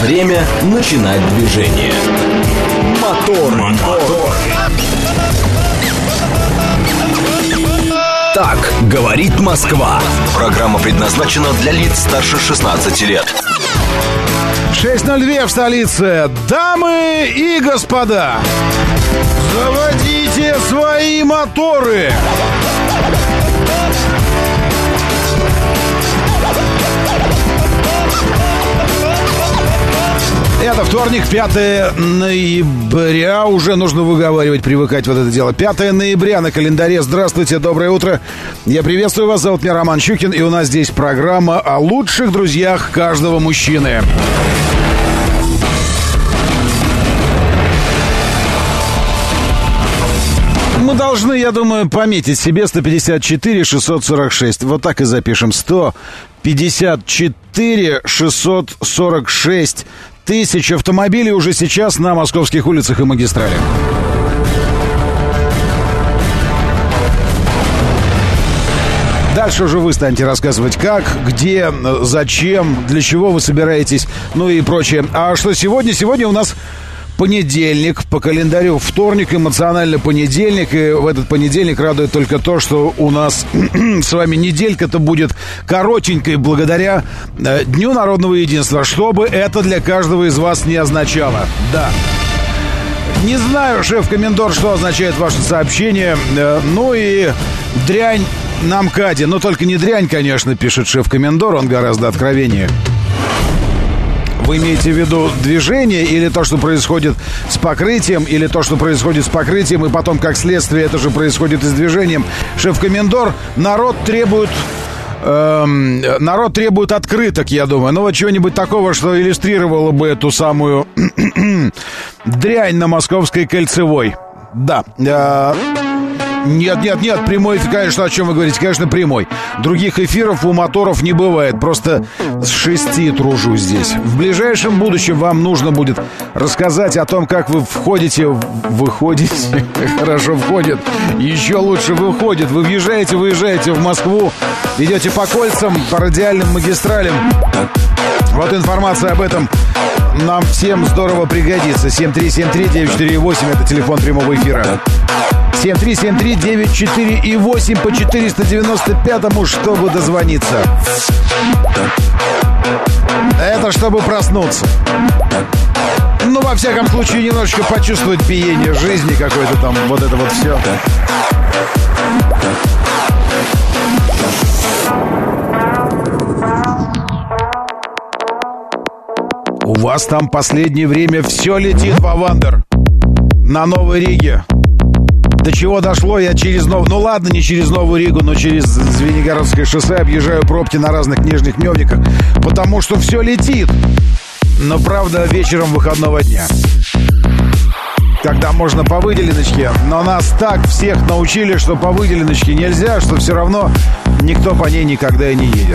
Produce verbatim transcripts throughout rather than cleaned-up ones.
Время начинать движение. Мотор, мотор. Так говорит Москва. Программа предназначена для лиц старше шестнадцати лет. шесть ноль два в столице. Дамы и господа, заводите свои моторы. Это вторник, пятое ноября. Уже нужно выговаривать, привыкать вот это дело. пятое ноября на календаре. Здравствуйте, доброе утро. Я приветствую вас. Зовут меня Роман Щукин. И у нас здесь программа о лучших друзьях каждого мужчины. Мы должны, я думаю, пометить себе сто пятьдесят четыре шестьсот сорок шесть. Вот так и запишем. сто пятьдесят четыре шестьсот сорок шесть тысяч автомобилей уже сейчас на московских улицах и магистралях. Дальше уже вы станете рассказывать, как, где, зачем, для чего вы собираетесь, ну и прочее. А что сегодня? Сегодня у нас понедельник, по календарю вторник, эмоционально понедельник. И в этот понедельник радует только то, что у нас с вами неделька-то будет коротенькой благодаря э, Дню народного единства. Что бы это для каждого из вас не означало. Да. Не знаю, шеф-комендор, что означает ваше сообщение. Э, ну и дрянь на МКАДе. Но только не дрянь, конечно, пишет шеф-комендор. Он гораздо откровеннее. Вы имеете в виду движение или то, что происходит с покрытием, или то, что происходит с покрытием, и потом, как следствие, это же происходит и с движением? Шеф-комендор, народ требует... Эм, народ требует открыток, я думаю. Ну вот чего-нибудь такого, что иллюстрировало бы эту самую дрянь на Московской Кольцевой. Да. Э, Нет, нет, нет, прямой эфир, конечно, о чем вы говорите, конечно, прямой. Других эфиров у моторов не бывает, просто с шести тружу здесь. В ближайшем будущем вам нужно будет рассказать о том, как вы входите, выходите, хорошо входит, еще лучше выходит. Вы въезжаете, выезжаете в Москву, идете по кольцам, по радиальным магистралям. Вот информация об этом нам всем здорово пригодится. семь три семь три девять четыре восемь, это телефон прямого эфира. семь три семь три девять четыре восемь по четыреста девяносто пятому, чтобы дозвониться. Это чтобы проснуться. Ну, во всяком случае, немножечко почувствовать биение жизни, какое-то там, вот это вот все. У вас там последнее время все летит, Вавандер, на Новой Риге. До чего дошло, я через Новую... Ну ладно, не через Новую Ригу, но через Звенигородское шоссе объезжаю пробки на разных нижних Мёвниках, потому что все летит. Но, правда, вечером выходного дня, когда можно по выделеночке. Но нас так всех научили, что по выделеночке нельзя, что все равно никто по ней никогда и не едет.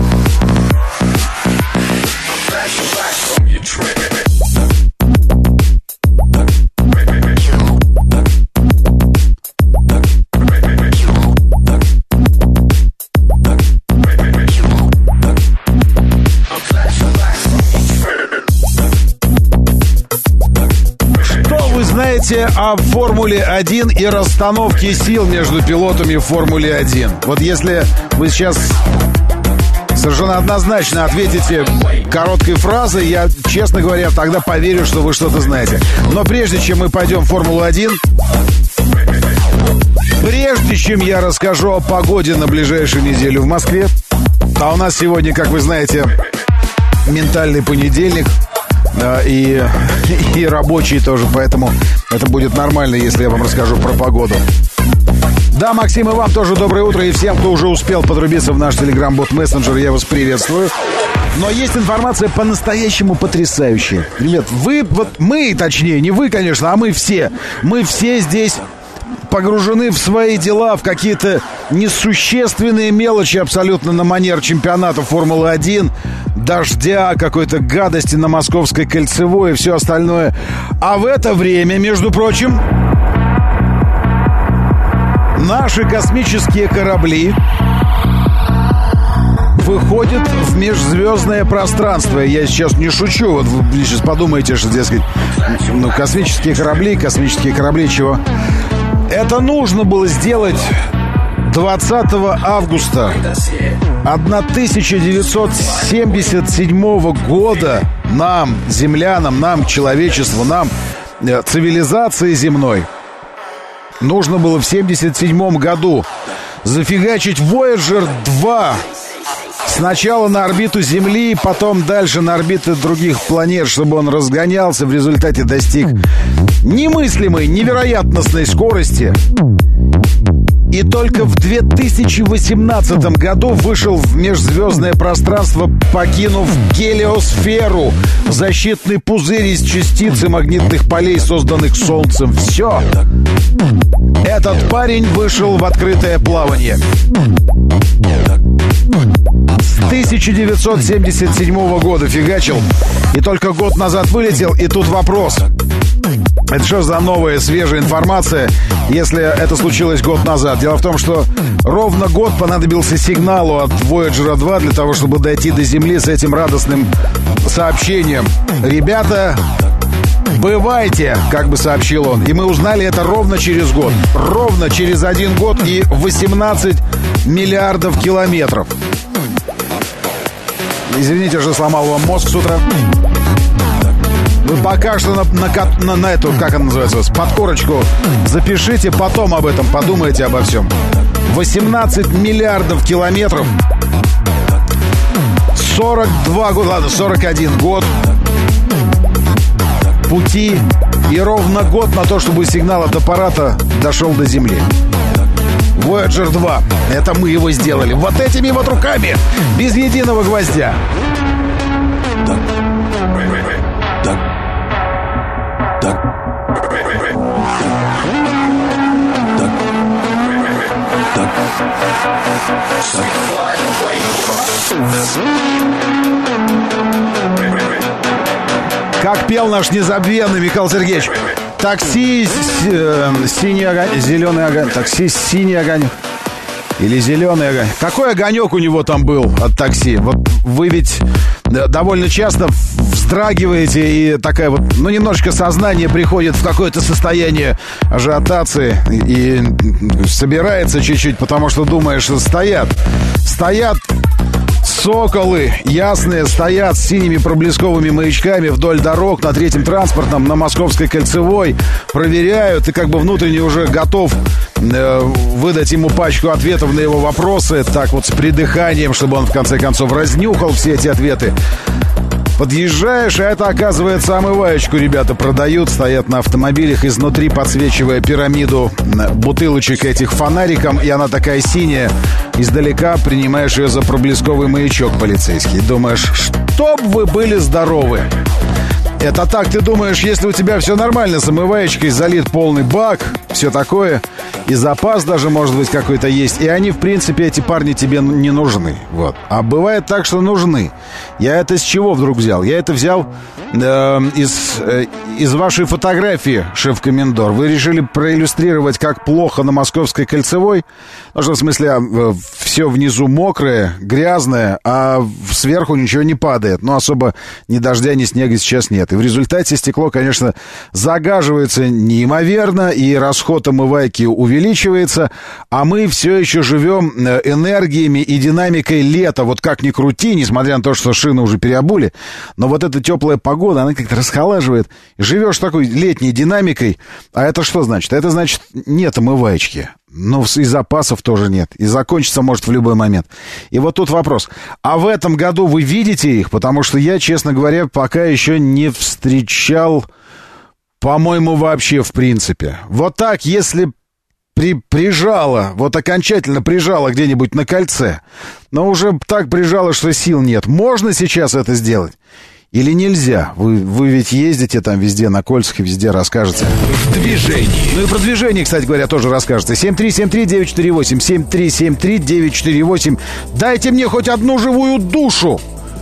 О Формуле один и расстановке сил между пилотами в Формуле один. Вот если вы сейчас совершенно однозначно ответите короткой фразой, я, честно говоря, тогда поверю, что вы что-то знаете. Но прежде чем мы пойдем в Формулу один, прежде чем я расскажу о погоде на ближайшую неделю в Москве, а у нас сегодня, как вы знаете, ментальный понедельник, да, и, и рабочий тоже, поэтому это будет нормально, если я вам расскажу про погоду. Да, Максим, и вам тоже доброе утро, и всем, кто уже успел подрубиться в наш телеграм-бот-мессенджер, я вас приветствую. Но есть информация по-настоящему потрясающая. Ребят, вы, вот мы, точнее, не вы, конечно, а мы все, мы все здесь погружены в свои дела, в какие-то несущественные мелочи абсолютно на манер чемпионата Формулы один, дождя, какой-то гадости на Московской Кольцевой и все остальное. А в это время, между прочим, наши космические корабли выходит в межзвездное пространство. Я сейчас не шучу. Вот вы сейчас подумаете, что, дескать, ну, космические корабли, космические корабли, чего? Это нужно было сделать двадцатого августа тысяча девятьсот семьдесят седьмого года нам, землянам, нам, человечеству, нам, цивилизации земной. Нужно было в семьдесят седьмом году зафигачить Вояджер два. Сначала на орбиту Земли, потом дальше на орбиты других планет, чтобы он разгонялся, в результате достиг немыслимой, невероятностной скорости. И только в две тысячи восемнадцатом году вышел в межзвездное пространство, покинув гелиосферу, защитный пузырь из частиц и магнитных полей, созданных Солнцем. Все. Этот парень вышел в открытое плавание. С тысяча девятьсот семьдесят седьмого года фигачил. И только год назад вылетел. И тут вопрос. Это что за новая, свежая информация, если это случилось год назад? Дело в том, что ровно год понадобился сигналу от Вояджера два для того, чтобы дойти до Земли с этим радостным сообщением. Ребята, бывайте, как бы сообщил он. И мы узнали это ровно через год. Ровно через один год и восемнадцать миллиардов километров. Извините, что сломал вам мозг с утра. Вы пока что на, на, на, на эту, как она называется, подкорочку запишите, потом об этом подумайте обо всем. восемнадцать миллиардов километров, сорок два года, ладно, сорок один год пути и ровно год на то, чтобы сигнал от аппарата дошел до Земли. Вояджер два. Это мы его сделали. Вот этими вот руками. Без единого гвоздя. Как пел наш незабвенный Михаил Сергеевич. Такси, э, синий огонек, зеленый огонек. Такси, синий огонек. Или зеленый огонек. Какой огонек у него там был от такси? Вот вы ведь довольно часто вздрагиваете, и такая вот, ну, немножечко сознание приходит в какое-то состояние ажиотации и, и собирается чуть-чуть, потому что думаешь, что стоят. Стоят соколы ясные, стоят с синими проблесковыми маячками вдоль дорог на третьем транспортном, на Московской кольцевой, проверяют, и как бы внутренне уже готов э, выдать ему пачку ответов на его вопросы, так вот с придыханием, чтобы он в конце концов разнюхал все эти ответы. Подъезжаешь, а это, оказывается, омываечку ребята продают, стоят на автомобилях, изнутри подсвечивая пирамиду бутылочек этих фонариком, и она такая синяя. Издалека принимаешь ее за проблесковый маячок полицейский. Думаешь, чтоб вы были здоровы. Это так, ты думаешь, если у тебя все нормально, с омываечкой залит полный бак, все такое, и запас даже, может быть, какой-то есть, и они, в принципе, эти парни тебе не нужны. Вот. А бывает так, что нужны. Я это с чего вдруг взял? Я это взял э, из, э, из вашей фотографии, шеф-комендор. Вы решили проиллюстрировать, как плохо на Московской кольцевой. Ну, что, в смысле, э, все внизу мокрое, грязное, а сверху ничего не падает. Ну, особо ни дождя, ни снега сейчас нет. И в результате стекло, конечно, загаживается неимоверно, и расход омывайки увеличивается, а мы все еще живем энергиями и динамикой лета. Вот как ни крути, несмотря на то, что шины уже переобули, но вот эта теплая погода, она как-то расхолаживает. Живешь такой летней динамикой, а это что значит? Это значит, нет омываечки. Ну, и запасов тоже нет. И закончится может в любой момент. И вот тут вопрос. А в этом году вы видите их? Потому что я, честно говоря, пока еще не встречал, по-моему, вообще в принципе. Вот так, если при, прижало, вот окончательно прижало где-нибудь на кольце, но уже так прижало, что сил нет. Можно сейчас это сделать? Или нельзя? Вы, вы ведь ездите там везде на кольцах и везде расскажете. В движении. Ну и про движение, кстати говоря, тоже расскажете. семь три семь три девять четыре восемь. семь три семь три девять четыре восемь. Дайте мне хоть одну живую душу.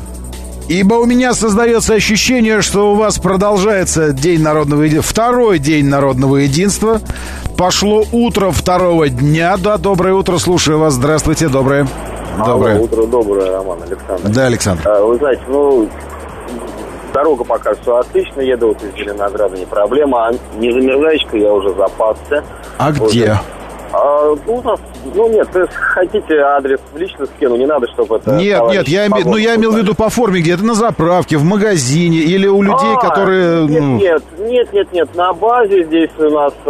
Ибо у меня создается ощущение, что у вас продолжается День народного единства. Второй День народного единства. Пошло утро второго дня. Да, доброе утро, слушаю вас. Здравствуйте, доброе. Доброе. Алло, утро доброе, Роман, Александр. Да, Александр. А, вы знаете, ну, дорога пока все отлично, еду вот из Зеленограда, не проблема. А не замерзаечка, я уже запасся. А уже. Где? А, ну, у нас, ну, нет, если хотите, адрес лично скину, не надо, чтобы это... Нет, нет, я, име, ну, я имел в виду по форме, где-то на заправке, в магазине или у людей, а, которые... Нет, ну... нет, нет, нет, нет, на базе здесь у нас э,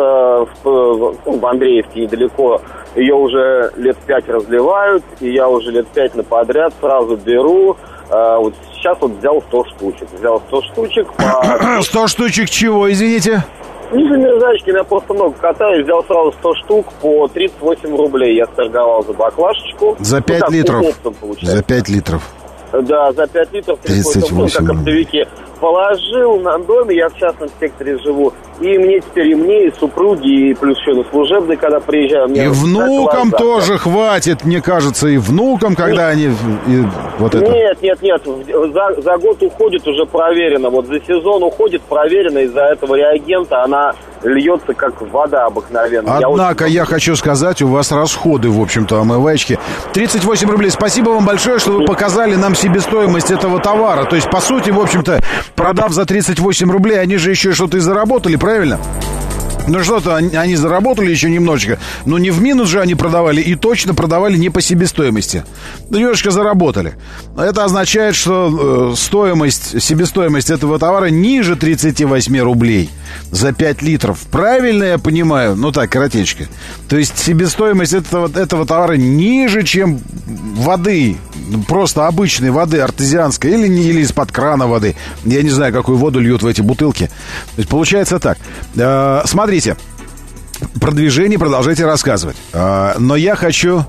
в, ну, в Андреевске недалеко, ее уже лет пять разливают, и я уже лет пять на подряд сразу беру. Э, вот сейчас вот взял сто штучек, взял сто штучек по... сто штучек чего, извините? Не замерзачки, я просто много катаюсь, взял сразу сто штук по тридцать восемь рублей. Я торговал за баклажечку. За пять ну, литров? За пять литров. Да, за пять литров тридцать восемь, как оптовики. Положил на доме, я в частном секторе живу. И мне теперь, и мне, и супруги, и плюс еще на служебный, когда приезжаю. И внукам тоже хватит, мне кажется, и внукам, когда нет. они... И вот это. Нет, нет, нет, за, за год уходит уже проверено. Вот за сезон уходит проверено, из-за этого реагента она льется, как вода обыкновенная. Однако я, очень... я хочу сказать, у вас расходы, в общем-то, омываечки. тридцать восемь рублей. Спасибо вам большое, что вы показали нам себестоимость этого товара. То есть, по сути, в общем-то, продав за тридцать восемь рублей, они же еще что-то и заработали, правильно? Ну что-то они, они заработали еще немножечко. Но не в минус же они продавали. И точно продавали не по себестоимости. Ну, немножечко заработали. Это означает, что э, стоимость, себестоимость этого товара ниже тридцать восемь рублей за пять литров. Правильно я понимаю? Ну так, коротечко. То есть себестоимость этого, этого товара ниже, чем воды. Просто обычной воды, артезианской. Или, или из-под крана воды. Я не знаю, какую воду льют в эти бутылки. То есть получается так. Э, смотри. Смотрите, продвижение продолжайте рассказывать. А, но я хочу...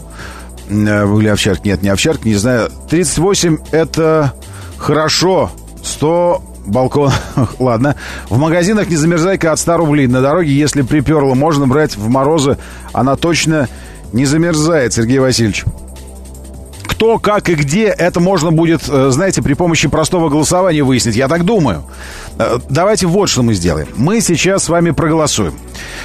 Или овчарка? Нет, не овчарка, не знаю. тридцать восемь это хорошо. сто балкон. Ладно. В магазинах не замерзайка от ста рублей. На дороге, если приперло, можно брать в морозы. Она точно не замерзает, Сергей Васильевич. Кто, как и где, это можно будет, знаете, при помощи простого голосования выяснить. Я так думаю. Давайте вот что мы сделаем. Мы сейчас с вами проголосуем.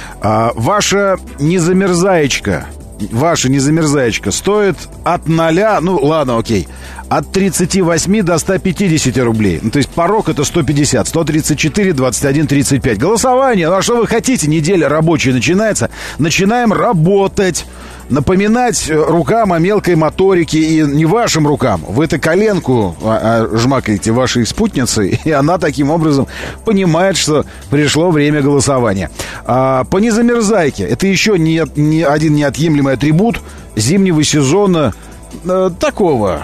Ваша незамерзаечка, ваша незамерзаечка стоит от ноля, ну ладно, окей, от тридцати восьми до ста пятидесяти рублей. Ну, то есть порог это сто пятьдесят, сто тридцать четыре, двадцать один, тридцать пять. Голосование, ну а что вы хотите? Неделя рабочая начинается. Начинаем работать. Напоминать рукам о мелкой моторике и не вашим рукам. Вы-то коленку а, а, жмакаете вашей спутницы, и она таким образом понимает, что пришло время голосования. А, по незамерзайке. Это еще не, не один неотъемлемый атрибут зимнего сезона, а, такого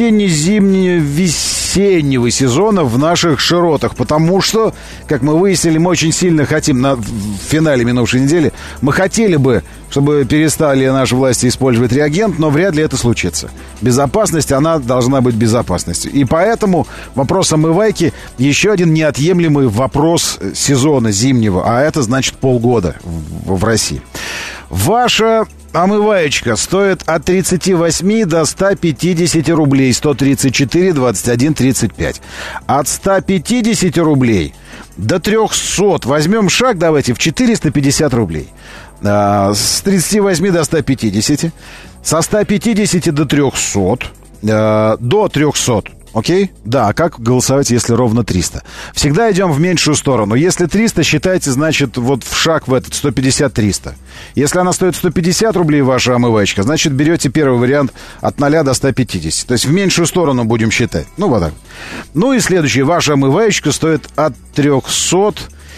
осенне-зимне-весеннего сезона в наших широтах. Потому что, как мы выяснили, мы очень сильно хотим на, в финале минувшей недели, мы хотели бы, чтобы перестали наши власти использовать реагент, но вряд ли это случится. Безопасность, она должна быть безопасностью. И поэтому вопрос омывайки еще один неотъемлемый вопрос сезона зимнего, а это значит полгода в, в России. Ваша омываечка стоит от тридцати восьми до ста пятидесяти рублей. сто тридцать четыре, двадцать один, тридцать пять. От ста пятидесяти рублей до трехсот. Возьмем шаг, давайте, в четыреста пятьдесят рублей. А, с тридцати восьми до ста пятидесяти. Со ста пятидесяти до трехсот. А, до трехсот. Окей? Да, а как голосовать, если ровно триста? Всегда идем в меньшую сторону. Если триста, считайте, значит, вот в шаг в этот сто пятьдесят триста. Если она стоит сто пятьдесят рублей, ваша омывачка, значит, берете первый вариант от ноля до ста пятидесяти. То есть в меньшую сторону будем считать. Ну, вот так. Ну и следующий. Ваша омывачка стоит от трехсот.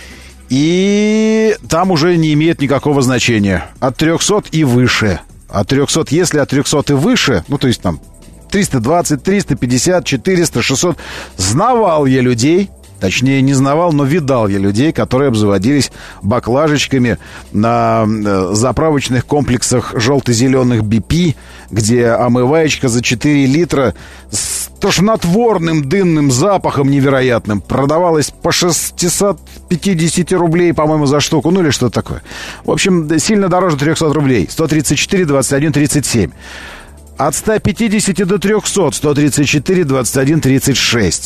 И там уже не имеет никакого значения. От трехсот и выше. От трехсот, если от трехсот и выше, ну, то есть там триста двадцать, триста пятьдесят, четыреста, шестьсот. Знавал я людей, точнее не знавал, но видал я людей, которые обзаводились баклажечками на заправочных комплексах желто-зеленых би пи, где омываечка за четыре литра с тошнотворным дынным запахом невероятным продавалась по шестьсот пятьдесят рублей, по-моему, за штуку, ну или что-то такое. В общем, сильно дороже трехсот рублей. сто тридцать четыре, двадцать один, тридцать семь. От ста пятидесяти до трехсот. сто тридцать четыре, двадцать один, тридцать шесть.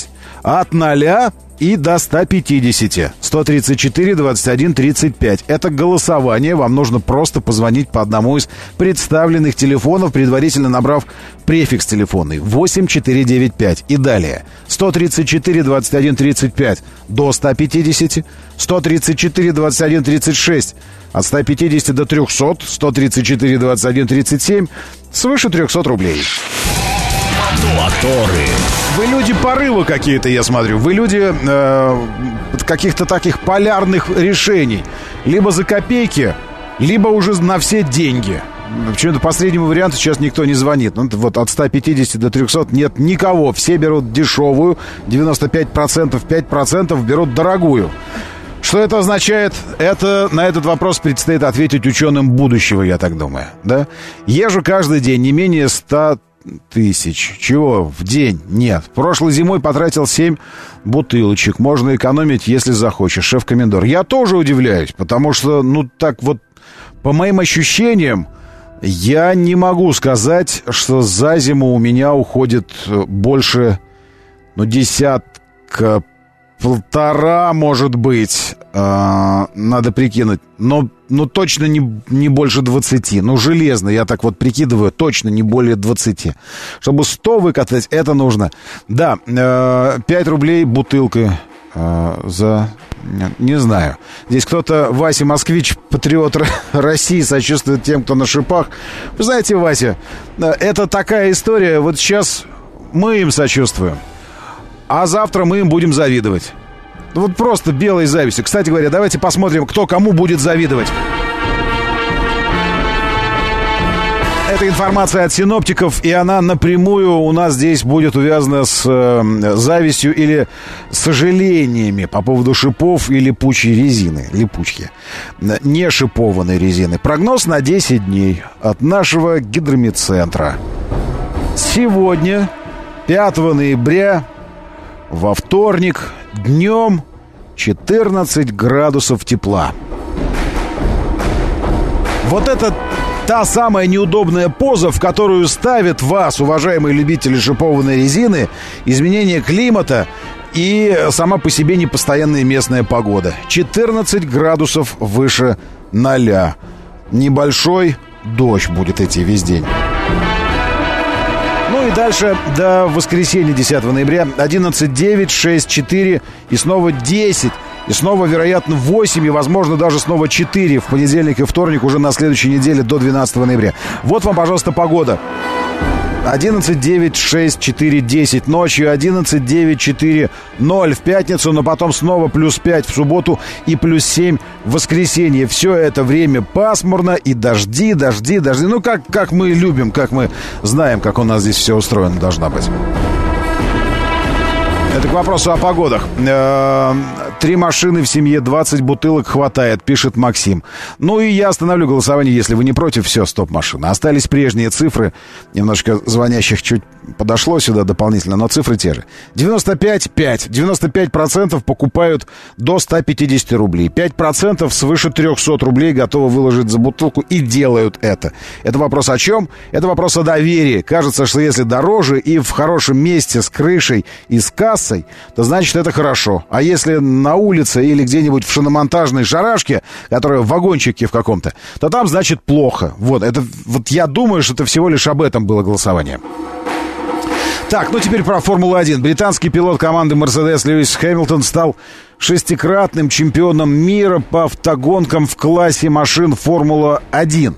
От ноля и до ста пятидесяти. сто тридцать четыре двадцать один тридцать пять. Это голосование. Вам нужно просто позвонить по одному из представленных телефонов, предварительно набрав префикс телефонный восемь четыре девять пять. И далее сто тридцать четыре двадцать один тридцать пять до ста пятидесяти. сто тридцать четыре двадцать один тридцать шесть. От ста пятидесяти до трехсот. сто тридцать четыре двадцать один тридцать семь. Свыше трехсот рублей. Моторы. Вы люди порыва какие-то, я смотрю. Вы люди э, каких-то таких полярных решений. Либо за копейки, либо уже на все деньги. Почему-то последнему варианту сейчас никто не звонит. Ну, вот от ста пятидесяти до трехсот нет никого. Все берут дешевую. девяносто пять процентов, пять процентов берут дорогую. Что это означает? Это, на этот вопрос предстоит ответить ученым будущего, я так думаю. Да? Езжу каждый день не менее ста тысяч. Чего? В день? Нет. Прошлой зимой потратил семь бутылочек. Можно экономить, если захочешь. Шеф-комендор. Я тоже удивляюсь, потому что, ну, так вот, по моим ощущениям, я не могу сказать, что за зиму у меня уходит больше, ну, десятка, полтора, может быть. Э, надо прикинуть. Но, ну, точно не, не больше двадцати. Ну, железно, я так вот прикидываю, точно не более двадцати. Чтобы сто выкатать, это нужно. Да, э, пять рублей бутылка э, за... Не знаю. Здесь кто-то, Вася Москвич, патриот России, сочувствует тем, кто на шипах. Вы знаете, Вася, это такая история. Вот сейчас мы им сочувствуем, а завтра мы им будем завидовать. Вот просто белой завистью. Кстати говоря, давайте посмотрим, кто кому будет завидовать. Это информация от синоптиков, и она напрямую у нас здесь будет увязана с э, завистью или сожалениями по поводу шипов и липучей резины. Липучки. Не шипованной резины. Прогноз на десять дней от нашего гидромедцентра. Сегодня, пятого ноября, во вторник, днем четырнадцать градусов тепла. Вот это та самая неудобная поза, в которую ставят вас, уважаемые любители шипованной резины, изменение климата и сама по себе непостоянная местная погода. четырнадцать градусов выше ноля. Небольшой дождь будет идти весь день. Ну и дальше до воскресенья десятого ноября одиннадцать, девять, шесть, четыре и снова десять. И снова, вероятно, восемь и, возможно, даже снова четыре в понедельник и вторник уже на следующей неделе до двенадцатого ноября. Вот вам, пожалуйста, погода. одиннадцать, девять, шесть, четыре, десять ночью, одиннадцать, девять, четыре, ноль в пятницу, но потом снова плюс пять в субботу и плюс семь в воскресенье. Все это время пасмурно и дожди, дожди, дожди. Ну, как, как мы любим, как мы знаем, как у нас здесь все устроено должна быть. Это к вопросу о погодах. Три машины в семье, двадцать бутылок хватает, пишет Максим. Ну и я остановлю голосование, если вы не против. Все, стоп, машина. Остались прежние цифры. Немножко звонящих чуть подошло сюда дополнительно, но цифры те же. девяносто пять пять. девяносто пять процентов покупают до ста пятидесяти рублей. пять процентов свыше трехсот рублей готовы выложить за бутылку и делают это. Это вопрос о чем? Это вопрос о доверии. Кажется, что если дороже и в хорошем месте с крышей и с кассой, то значит это хорошо. А если на улице или где-нибудь в шиномонтажной шарашке, которая в вагончике в каком-то, то там значит плохо. Вот, это, вот я думаю, что это всего лишь об этом было голосование. Так, ну теперь про Формулу один. Британский пилот команды Mercedes Льюис Хэмилтон стал шестикратным чемпионом мира по автогонкам в классе машин Формула один.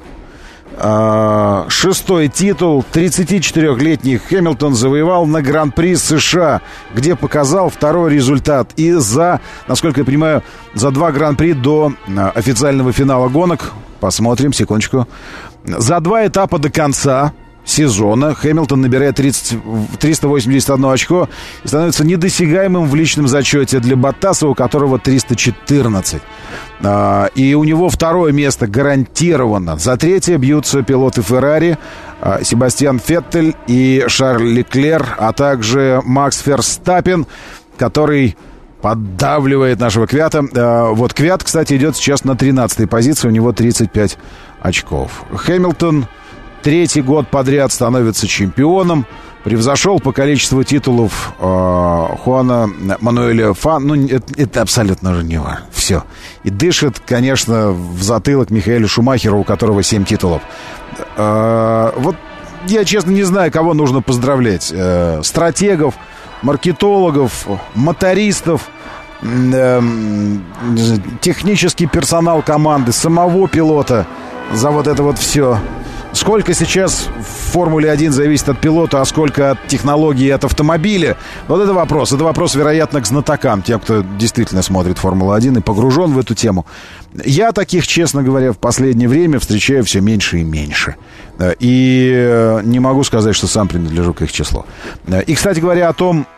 Шестой титул тридцатичетырёхлетний Хэмилтон завоевал на Гран-при США, где показал второй результат. И за, насколько я понимаю, за два Гран-при до официального финала гонок, посмотрим, секундочку, за два этапа до конца сезона Хэмилтон набирает тридцать, триста восемьдесят одно очко и становится недосягаемым в личном зачете для Боттаса, у которого триста четырнадцать. А, и у него второе место гарантированно. За третье бьются пилоты Феррари, а, Себастьян Феттель и Шарль Леклер, а также Макс Ферстаппен, который поддавливает нашего Квята. А, вот Квят, кстати, идет сейчас на тринадцатой позиции, у него тридцать пять очков. Хэмилтон третий год подряд становится чемпионом превзошел по количеству титулов э, Хуана Мануэля Фан. Ну, это, это абсолютно же не важно. Все. И дышит, конечно, в затылок Михаэлю Шумахеру, у которого семь титулов. Э, вот я, честно, не знаю, кого нужно поздравлять. Э, стратегов, маркетологов, мотористов, э, технический персонал команды, самого пилота за вот это вот все. Сколько сейчас в Формуле один зависит от пилота, а сколько от технологии, от автомобиля? Вот это вопрос. Это вопрос, вероятно, к знатокам, тем, кто действительно смотрит Формулу один и погружен в эту тему. Я таких, честно говоря, в последнее время встречаю все меньше и меньше. И не могу сказать, что сам принадлежу к их числу. И, кстати говоря, о том,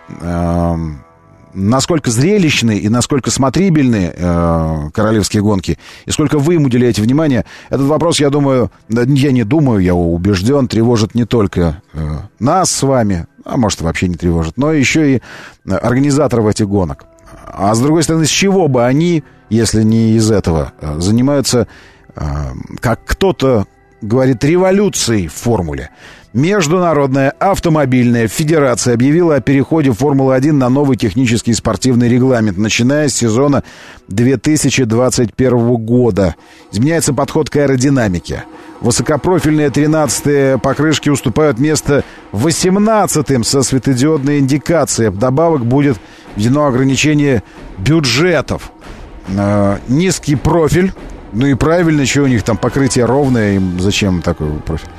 насколько зрелищны и насколько смотрибельны э, королевские гонки, и сколько вы им уделяете внимания, этот вопрос, я думаю, я не думаю, я убежден, тревожит не только э, нас с вами, а может, вообще не тревожит, но еще и организаторов этих гонок. А с другой стороны, с чего бы они, если не из этого, занимаются, э, как кто-то говорит, революцией в формуле? Международная автомобильная федерация объявила о переходе Формулы один на новый технический спортивный регламент, начиная с сезона две тысячи двадцать первого года. Изменяется подход к аэродинамике. Высокопрофильные тринадцатые покрышки уступают место восемнадцатым со светодиодной индикацией. Вдобавок будет введено ограничение бюджетов. Э, низкий профиль. Ну и правильно, что у них там покрытие ровное, им зачем такой профиль?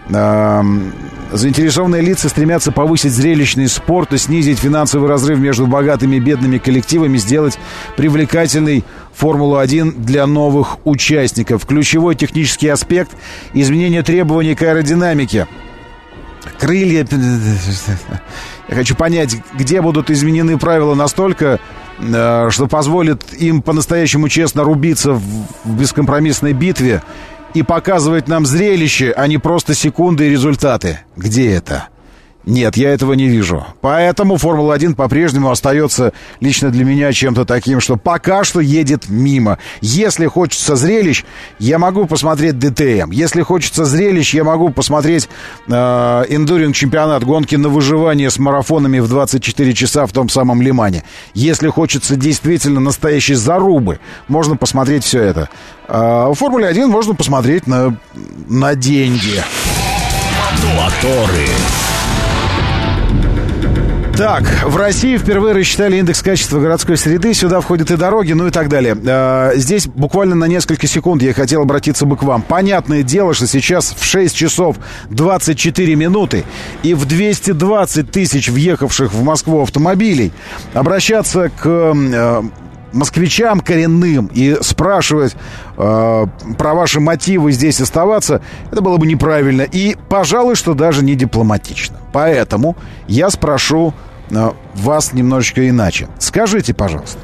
Заинтересованные лица стремятся повысить зрелищный спорт и снизить финансовый разрыв между богатыми и бедными коллективами, сделать привлекательной Формулу один для новых участников. Ключевой технический аспект – изменение требований к аэродинамике. Крылья... Я хочу понять, где будут изменены правила настолько, что позволит им по-настоящему честно рубиться в бескомпромиссной битве и показывать нам зрелище, а не просто секунды и результаты. Где это? Нет, я этого не вижу. Поэтому Формула один по-прежнему остается лично для меня чем-то таким, что пока что едет мимо. Если хочется зрелищ, я могу посмотреть ди ти эм. Если хочется зрелищ, я могу посмотреть э, эндуринг-чемпионат, гонки на выживание с марафонами в двадцать четыре часа в том самом Лимане. Если хочется действительно настоящей зарубы, можно посмотреть все это. А в Формуле один можно посмотреть на, на деньги. Моторы. Так, в России впервые рассчитали индекс качества городской среды. Сюда входят и дороги, ну и так далее. А, здесь буквально на несколько секунд я хотел обратиться бы к вам. Понятное дело, что сейчас в шесть часов двадцать четыре минуты и в двести двадцать тысяч въехавших в Москву автомобилей обращаться к... Э, москвичам коренным и спрашивать э, про ваши мотивы здесь оставаться, это было бы неправильно и, пожалуй, что даже не дипломатично. Поэтому я спрошу э, вас немножечко иначе. Скажите, пожалуйста.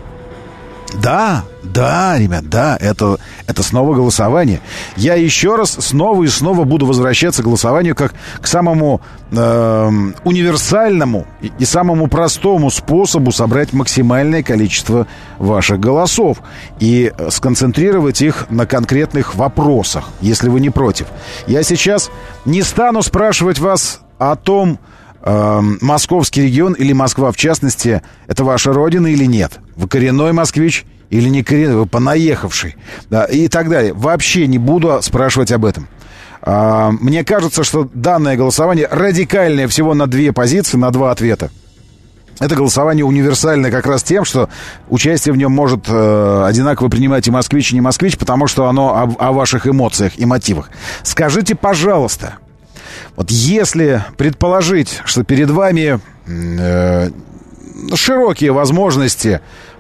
Да, да, ребят, да, это, это снова голосование. Я еще раз снова и снова буду возвращаться к голосованию как к самому э, универсальному и, и самому простому способу собрать максимальное количество ваших голосов и сконцентрировать их на конкретных вопросах, если вы не против. Я сейчас не стану спрашивать вас о том, э, московский регион или Москва в частности, это ваша родина или нет. Вы коренной москвич или не коренной, вы понаехавший, да, и так далее. Вообще не буду спрашивать об этом. А, мне кажется, что данное голосование радикальное всего на две позиции, на два ответа. Это голосование универсальное как раз тем, что участие в нем может э, одинаково принимать и москвич, и не москвич, потому что оно о, о ваших эмоциях и мотивах. Скажите, пожалуйста, вот если предположить, что перед вами... Э, широкие возможности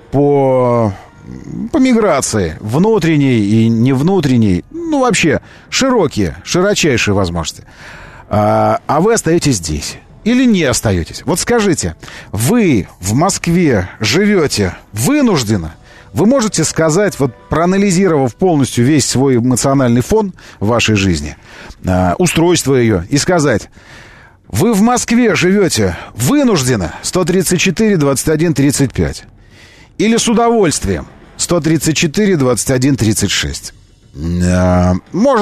по, по миграции, внутренней и не внутренней, ну вообще широкие, широчайшие возможности. А, а вы остаетесь здесь или не остаетесь? Вот скажите, вы в Москве живете вынужденно? Вы можете сказать, вот проанализировав полностью весь свой эмоциональный фон в вашей жизни, а, устройство ее, и сказать... Вы в Москве живете вынужденно сто тридцать четыре двадцать один тридцать пять или с удовольствием сто тридцать четыре двадцать один тридцать шесть. Может быть,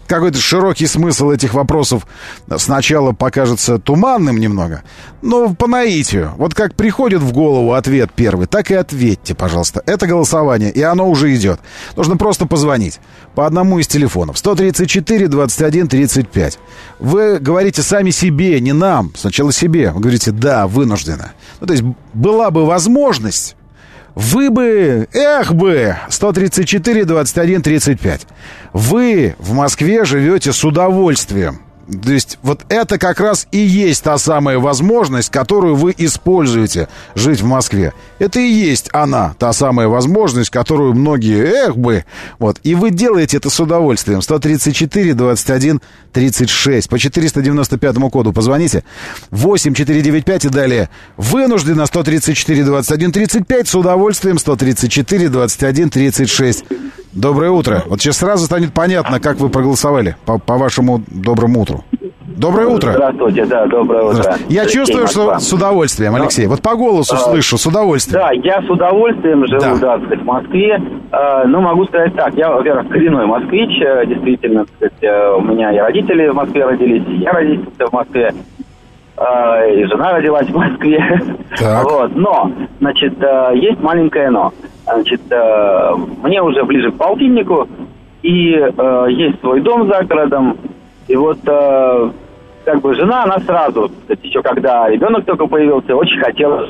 какой-то широкий смысл этих вопросов сначала покажется туманным немного, но по наитию. Вот как приходит в голову ответ первый, так и ответьте, пожалуйста. Это голосование, и оно уже идет. Нужно просто позвонить по одному из телефонов. сто тридцать четыре двадцать один тридцать пять. Вы говорите сами себе, не нам, сначала себе. Вы говорите, да, вынуждена. Ну, то есть была бы возможность... Вы бы, эх бы, сто тридцать четыре двадцать один тридцать пять. Вы в Москве живете с удовольствием. То есть вот это как раз и есть та самая возможность, которую вы используете, жить в Москве. Это и есть она, та самая возможность, которую многие, эх бы, вот. И вы делаете это с удовольствием. сто тридцать четыре двадцать один тридцать шесть. По четыреста девяносто пятому коду позвоните. восемь четыре девять пять и далее. Вынужденно сто тридцать четыре двадцать один тридцать пять. С удовольствием сто тридцать четыре двадцать один тридцать шесть. Доброе утро. Вот сейчас сразу станет понятно, как вы проголосовали по, по вашему доброму утру. Доброе утро. Здравствуйте, да, доброе утро. Я Алексей, чувствую, Москва. что с удовольствием, Алексей. Вот по голосу а, слышу, с удовольствием. Да, я с удовольствием живу, Да. да, так сказать, в Москве. А, ну, могу сказать так, я, во-первых, коренной москвич, действительно, так сказать, у меня и родители в Москве родились, и я родился в Москве, а, и жена родилась в Москве. Так. Вот, но, значит, есть маленькое но. Значит, мне уже ближе к полтиннику, и есть свой дом за городом, и вот... как бы жена, она сразу, кстати, еще когда ребенок только появился, очень хотела.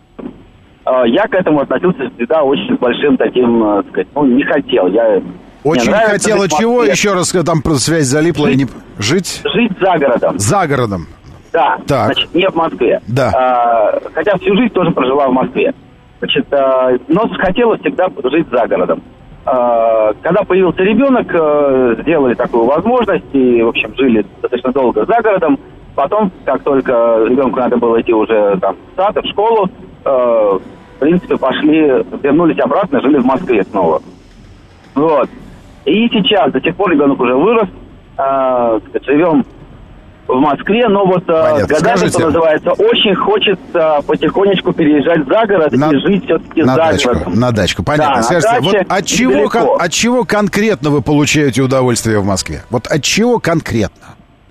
Я к этому относился всегда очень с большим таким, так сказать, ну, не хотел. Я, очень хотела чего? Еще раз, там связь залипла. Жить, и не... Жить? Жить за городом. За городом. Да, так. Значит, не в Москве. Да. А, хотя всю жизнь тоже прожила в Москве. Значит, а, но хотела всегда жить за городом. А, когда появился ребенок, а, сделали такую возможность и, в общем, жили достаточно долго за городом. Потом, как только ребенку надо было идти уже там, в сад, в школу, а, в принципе, пошли, вернулись обратно, жили в Москве снова. Вот. И сейчас, до сих пор ребенок уже вырос, а, живем в Москве, но вот а, годами, Скажите, что называется, очень хочется потихонечку переезжать за город на, и жить все-таки на за дачку, городом. на дачку, понятно. Да, Скажите, на даче вот от чего, кон, от чего конкретно вы получаете удовольствие в Москве? Вот от чего конкретно?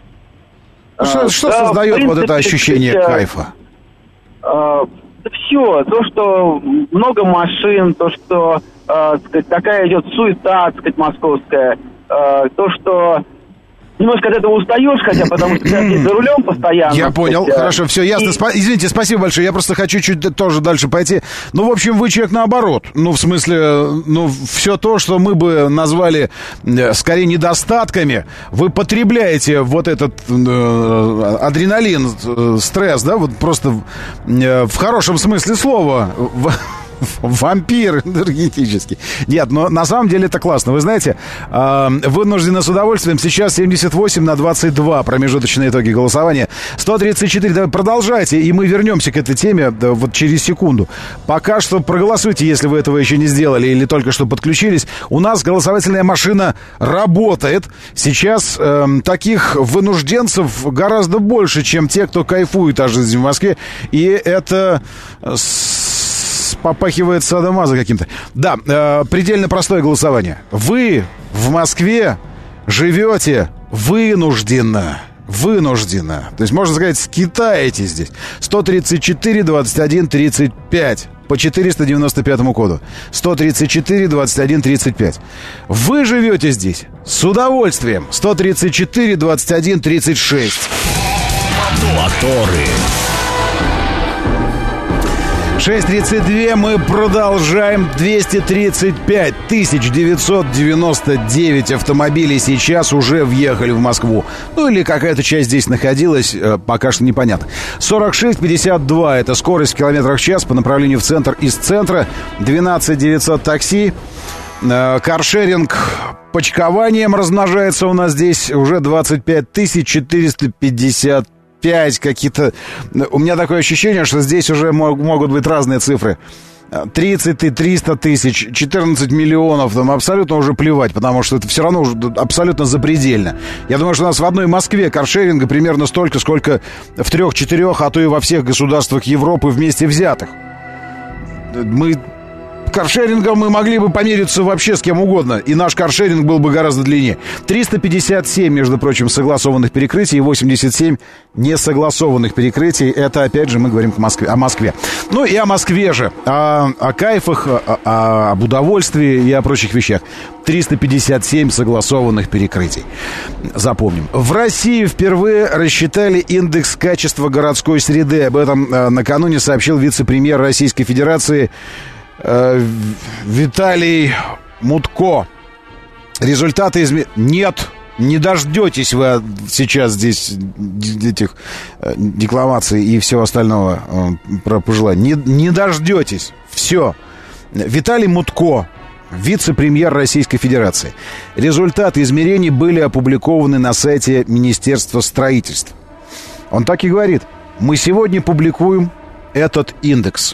А, что что да, создает принципе, вот это ощущение сказать, кайфа? А, все, то, что много машин, то, что а, сказать, такая идет суета, так сказать, московская, а, то, что немножко от этого устаешь, хотя потому что ты за рулем постоянно. Я понял, сказать, хорошо, все ясно. И... Спа- извините, спасибо большое. Я просто хочу чуть тоже дальше пойти. Ну, в общем, вы человек наоборот. Ну, в смысле, ну, все то, что мы бы назвали скорее недостатками, вы потребляете вот этот э, адреналин, э, стресс, да, вот просто э, в хорошем смысле слова. Вампир энергетический. Нет, но на самом деле это классно. Вы знаете, э, вынуждены с удовольствием. Сейчас семьдесят восемь на двадцать два промежуточные итоги голосования. сто тридцать четыре. Давай, продолжайте, и мы вернемся к этой теме да, вот через секунду. Пока что проголосуйте, если вы этого еще не сделали или только что подключились. У нас голосовательная машина работает. Сейчас э, таких вынужденцев гораздо больше, чем те, кто кайфует от жизни в Москве. И это... попахивает садомазо каким-то. Да, э, предельно простое голосование. Вы в Москве живете вынужденно. Вынужденно. То есть, можно сказать, скитаете здесь. сто тридцать четыре двадцать один тридцать пять. По четыреста девяносто пятому коду. сто тридцать четыре двадцать один тридцать пять. Вы живете здесь с удовольствием. сто тридцать четыре двадцать один тридцать шесть. Моторы. шесть тридцать два, мы продолжаем. Двести тридцать пять тысяч девятьсот девяносто девять автомобилей сейчас уже въехали в Москву. Ну или какая-то часть здесь находилась, пока что непонятно. сорок шесть пятьдесят два это скорость в километрах в час по направлению в центр из центра. Двенадцать девятьсот такси. Каршеринг почкованием размножается у нас здесь. Уже двадцать пять тысяч четыреста пятьдесят пять какие-то... У меня такое ощущение, что здесь уже могут быть разные цифры. тридцать, триста тысяч, четырнадцать миллионов. Там абсолютно уже плевать, потому что это все равно уже абсолютно запредельно. Я думаю, что у нас в одной Москве каршеринга примерно столько, сколько в трех-четырех, а то и во всех государствах Европы вместе взятых. Мы... каршерингом мы могли бы помериться вообще с кем угодно, и наш каршеринг был бы гораздо длиннее. триста пятьдесят семь, между прочим, согласованных перекрытий и восемьдесят семь несогласованных перекрытий. Это, опять же, мы говорим к Москве, о Москве. Ну и о Москве же, о, о кайфах, о, о, об удовольствии и о прочих вещах. триста пятьдесят семь согласованных перекрытий. Запомним. В России впервые рассчитали индекс качества городской среды. Об этом э, накануне сообщил вице-премьер Российской Федерации э, Виталий Мутко. Результаты изме... Нет, не дождетесь вы сейчас здесь этих э, декламаций и всего остального э, про пожелания. Не, не дождетесь. Все. Виталий Мутко, вице-премьер Российской Федерации. Результаты измерений были опубликованы на сайте Министерства строительства. Он так и говорит: мы сегодня публикуем этот индекс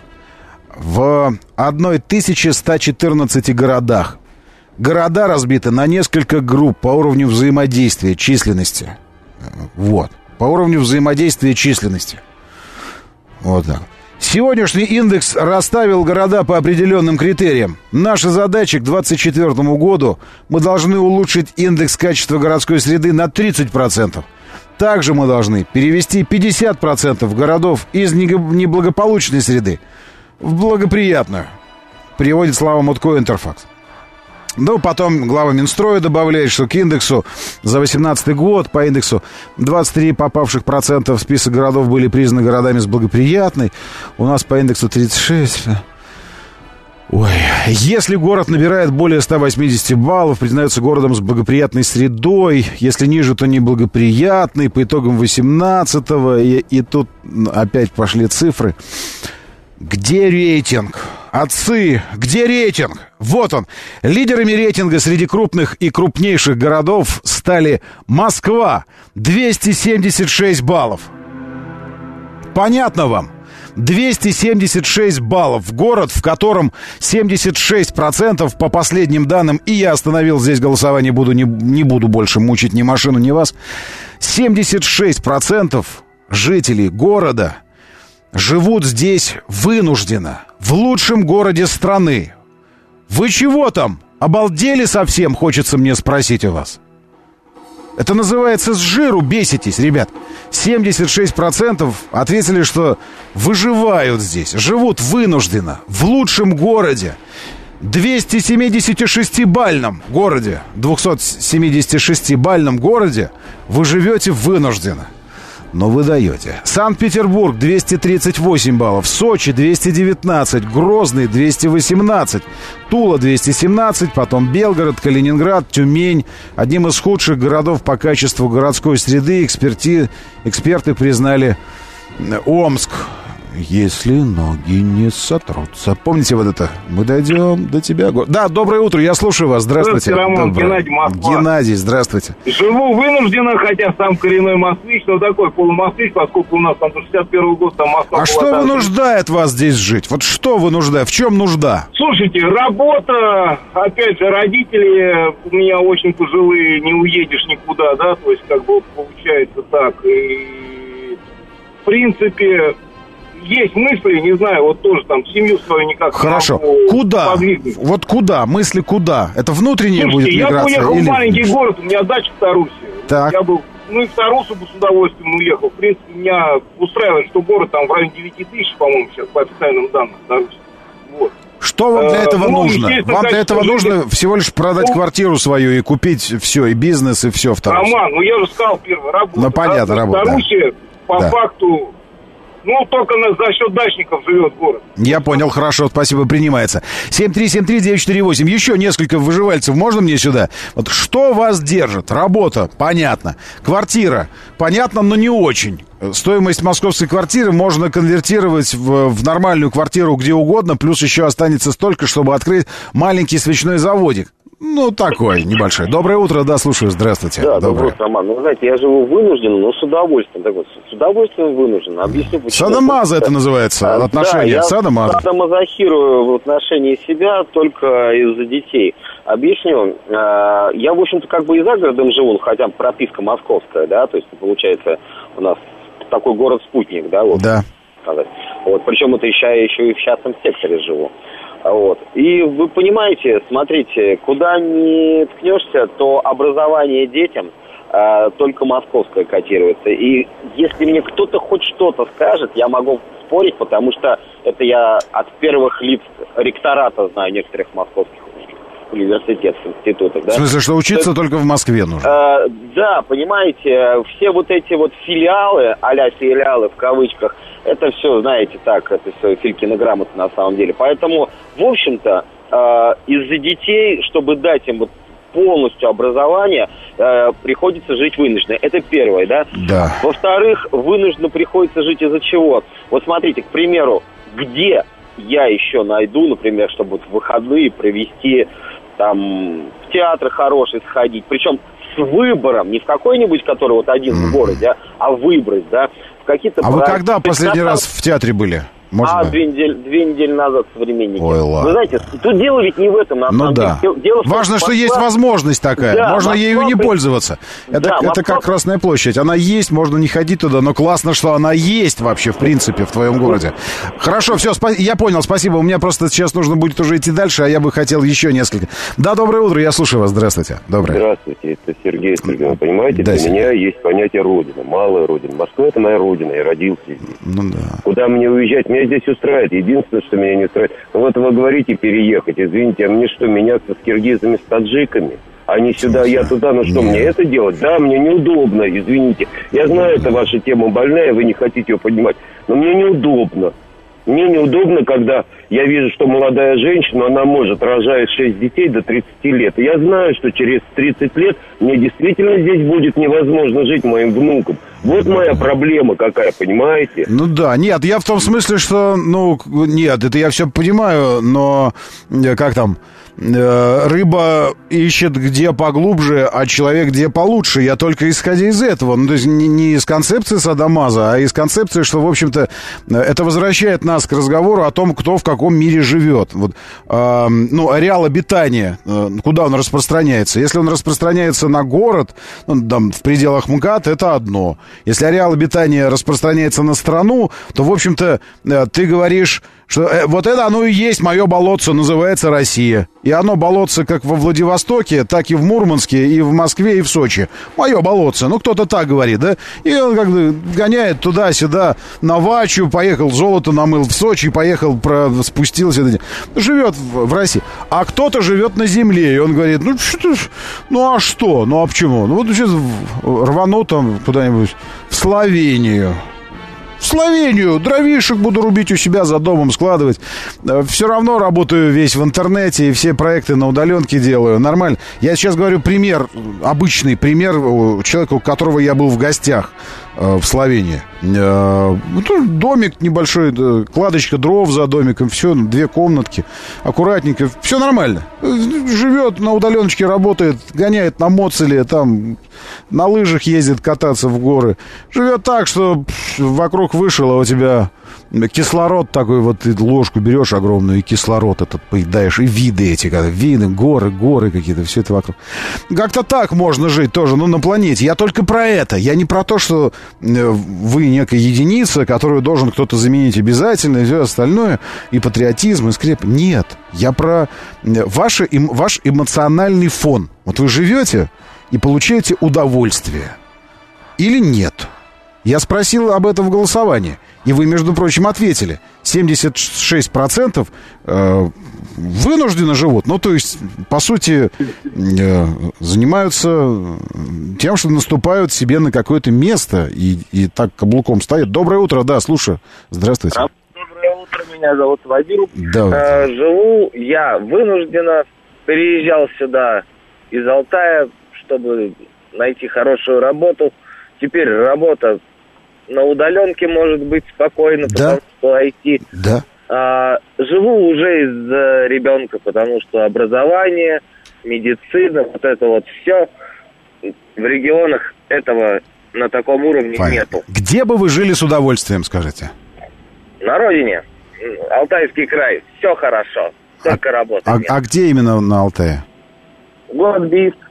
в тысяча сто четырнадцати городах. Города разбиты на несколько групп по уровню взаимодействия, численности. Вот. По уровню взаимодействия численности. Вот так. Сегодняшний индекс расставил города по определенным критериям. Наша задача к двадцать четвёртому году: мы должны улучшить индекс качества городской среды на тридцать процентов. Также мы должны перевести пятьдесят процентов городов из неблагополучной среды в благоприятную. Приводит слова Мутко Интерфакс. Ну, потом глава Минстроя добавляет, что к индексу за восемнадцатый год по индексу двадцать три попавших процента в список городов были признаны городами с благоприятной. У нас по индексу тридцать шесть. Ой, если город набирает более ста восьмидесяти баллов, признается городом с благоприятной средой. Если ниже, то неблагоприятный. По итогам восемнадцатого. И, и тут опять пошли цифры. Где рейтинг? Отцы, где рейтинг? Вот он. Лидерами рейтинга среди крупных и крупнейших городов стали Москва, двести семьдесят шесть баллов. Понятно вам? двести семьдесят шесть баллов. Город, в котором семьдесят шесть процентов по последним данным, и я остановил здесь голосование, буду, не, не буду больше мучить ни машину, ни вас. семьдесят шесть процентов жителей города живут здесь вынужденно, в лучшем городе страны. Вы чего там? Обалдели совсем, хочется мне спросить у вас. Это называется с жиру беситесь, ребят. семьдесят шесть процентов ответили, что выживают здесь, живут вынужденно, в лучшем городе. двухсот семидесятишестибалльном городе, двухсот семидесятишестибалльном городе вы живете вынужденно. Но вы даете. Санкт-Петербург двести тридцать восемь баллов, Сочи двести девятнадцать, Грозный двести восемнадцать, Тула двести семнадцать, потом Белгород, Калининград, Тюмень. Одним из худших городов по качеству городской среды эксперти... эксперты признали Омск. Если ноги не сотрутся. Помните вот это? Мы дойдем до тебя. Да, доброе утро, я слушаю вас. Здравствуйте. Здравствуйте, Роман, Геннадий, Москва. Геннадий, здравствуйте. Живу вынужденно, хотя сам коренной москвич, но такой полумосквич, поскольку у нас там до шестьдесят первого года там Москва. А что там... вынуждает вас здесь жить? Вот что вынуждает? В чем нужда? Слушайте, работа, опять же, родители у меня очень пожилые, не уедешь никуда, да, то есть как бы получается так. И в принципе... Есть мысли, не знаю, вот тоже там семью свою никак. Хорошо. Куда? Подвигнуть. Вот куда? Мысли куда? Это внутренняя Слушайте, будет миграция? Я уехал или... в маленький город, у меня дача в Тарусе. Так. Я был, ну и в Тарусу бы с удовольствием уехал. В принципе, меня устраивает, что город там в районе девяти тысяч, по-моему, сейчас по официальным данным в Тарусе. Вот. Что вам для этого а, ну, нужно? Вам для этого нужно жили... всего лишь продать ну, квартиру свою и купить все, и бизнес, и все в Тарусе. Роман, ну я же сказал, первая работа. Ну понятно, да? работа. В Тарусе, да. по да. факту... Ну, только за счет дачников живет город. Я понял, хорошо, спасибо, принимается. семь три семь три девять четыре восемь. Еще несколько выживальцев, можно мне сюда? Вот что вас держит? Работа, понятно. Квартира, понятно, но не очень. Стоимость московской квартиры можно конвертировать в, в нормальную квартиру где угодно, плюс еще останется столько, чтобы открыть маленький свечной заводик. Ну, такой небольшой. Доброе утро, да, слушаю, здравствуйте. Да, доброе утро, Роман. Ну, знаете, я живу вынужден, но с удовольствием. Так вот, с удовольствием вынужден. Объясню, почему. Садомаза это называется, отношения. Да, я Садомаза. садомазохирую в отношении себя только из-за детей. Объясню. Я, в общем-то, как бы и за городом живу, хотя прописка московская, да, то есть, получается, у нас такой город-спутник, да, вот. Да. Вот, причем это еще, еще и в частном секторе живу. Вот. И вы понимаете, смотрите, куда ни ткнешься, то образование детям э, только московское котируется. И если мне кто-то хоть что-то скажет, я могу спорить, потому что это я от первых лиц ректората знаю некоторых московских университетов, институтов. Да? В смысле, что учиться то, только в Москве нужно? Э, да, понимаете, все вот эти вот филиалы, а-ля филиалы в кавычках, это все, знаете, так, это все Филькина грамота на самом деле. Поэтому, в общем-то, э, из-за детей, чтобы дать им вот полностью образование, э, приходится жить вынужденно. Это первое, да? Да. Во-вторых, вынужденно приходится жить из-за чего? Вот смотрите, к примеру, где я еще найду, например, чтобы вот в выходные провести, там, в театр хороший сходить, причем с выбором, не в какой-нибудь, который вот один mm. в городе, а, а выбрать, да, в какие-то... А вы когда последний раз в театре были? Можно? А, две недели, две недели назад современники. Ой, ладно. Вы знаете, тут дело ведь не в этом, на ну самом да. деле. Дело, что важно, что Москва... есть возможность такая. Да, можно Москва... ею не пользоваться. Это, да, это Москва... как Красная площадь. Она есть, можно не ходить туда, но классно, что она есть вообще, в принципе, в твоем городе. Хорошо, все, спа... я понял, спасибо. У меня просто сейчас нужно будет уже идти дальше, а я бы хотел еще несколько. Да, доброе утро, я слушаю вас. Здравствуйте. Доброе. Здравствуйте, это Сергей Сергей. Вы понимаете, да, для Сергей. меня есть понятие родина, малая родина. Москва — это моя родина, я родился здесь. Ну да. Куда мне уезжать? Меня здесь устраивает. Единственное, что меня не устраивает. Ну вот вы говорите переехать. Извините, а мне что, меняться с киргизами, с таджиками? Они сюда, я туда, ну что, Нет. мне это делать? Да, мне неудобно, извините. Я знаю, это ваша тема больная, вы не хотите ее поднимать. Но мне неудобно. Мне неудобно, когда я вижу, что молодая женщина, она может, рожает шесть детей до тридцати лет. И я знаю, что через тридцать лет мне действительно здесь будет невозможно жить моим внукам. Вот моя проблема какая, понимаете? Ну да, нет, я в том смысле, что, ну, нет, это я все понимаю, но как там... рыба ищет где поглубже, а человек где получше. Я только исходя из этого. Ну, то есть не, не из концепции садомаза, а из концепции, что, в общем-то, это возвращает нас к разговору о том, кто в каком мире живет. Вот, э, ну, ареал обитания, э, куда он распространяется. Если он распространяется на город, ну, там, в пределах МКАД, это одно. Если ареал обитания распространяется на страну, то, в общем-то, э, ты говоришь, что э, вот это оно и есть мое болотце, называется Россия. И оно болотце как во Владивостоке, так и в Мурманске, и в Москве, и в Сочи. Мое болотце. Ну, кто-то так говорит, да? И он как бы гоняет туда-сюда на Вачу, поехал, золото намыл в Сочи, поехал, про, спустился. Живет в, в России. А кто-то живет на земле, и он говорит, ну, что, ну, а что? Ну, а почему? Ну, вот сейчас рвану там куда-нибудь в Словению. В Словению дровишек буду рубить у себя за домом, складывать. Все равно работаю весь в интернете и все проекты на удаленке делаю. Нормально. Я сейчас говорю пример, обычный пример человека, у которого я был в гостях в Словении. Домик небольшой, кладочка дров за домиком, все, две комнатки, аккуратненько, все нормально. Живет на удаленочке, работает, гоняет на моцеле, там на лыжах ездит кататься в горы. Живет так, что вокруг вышел, а у тебя кислород такой, вот ты ложку берешь огромную, и кислород этот поедаешь, и виды эти, когда виды, горы, горы какие-то, все это вокруг. Как-то так можно жить тоже, ну, на планете. Я только про это. Я не про то, что вы некая единица, которую должен кто-то заменить обязательно, и все остальное, и патриотизм, и скреп. Нет. Я про ваш, ваш эмоциональный фон. Вот вы живете и получаете удовольствие. Или нет? Я спросил об этом в голосовании, и вы, между прочим, ответили. семьдесят шесть процентов э, вынужденно живут. Ну, то есть, по сути, э, занимаются тем, что наступают себе на какое-то место и, и так каблуком стоят. Доброе утро, да, слушаю. Здравствуйте. Доброе утро, меня зовут Вадим. Да. Э, живу я вынужденно. Переезжал сюда из Алтая, чтобы найти хорошую работу. Теперь работа на удаленке может быть спокойно, да? потому что ай ти. Да. А, живу уже из-за ребенка, потому что образование, медицина, вот это вот все в регионах этого на таком уровне Понятно. Нету. Где бы вы жили с удовольствием, скажите? На родине, Алтайский край, все хорошо, только а, работа. А, нет. а где именно на Алтае? Город Бийск.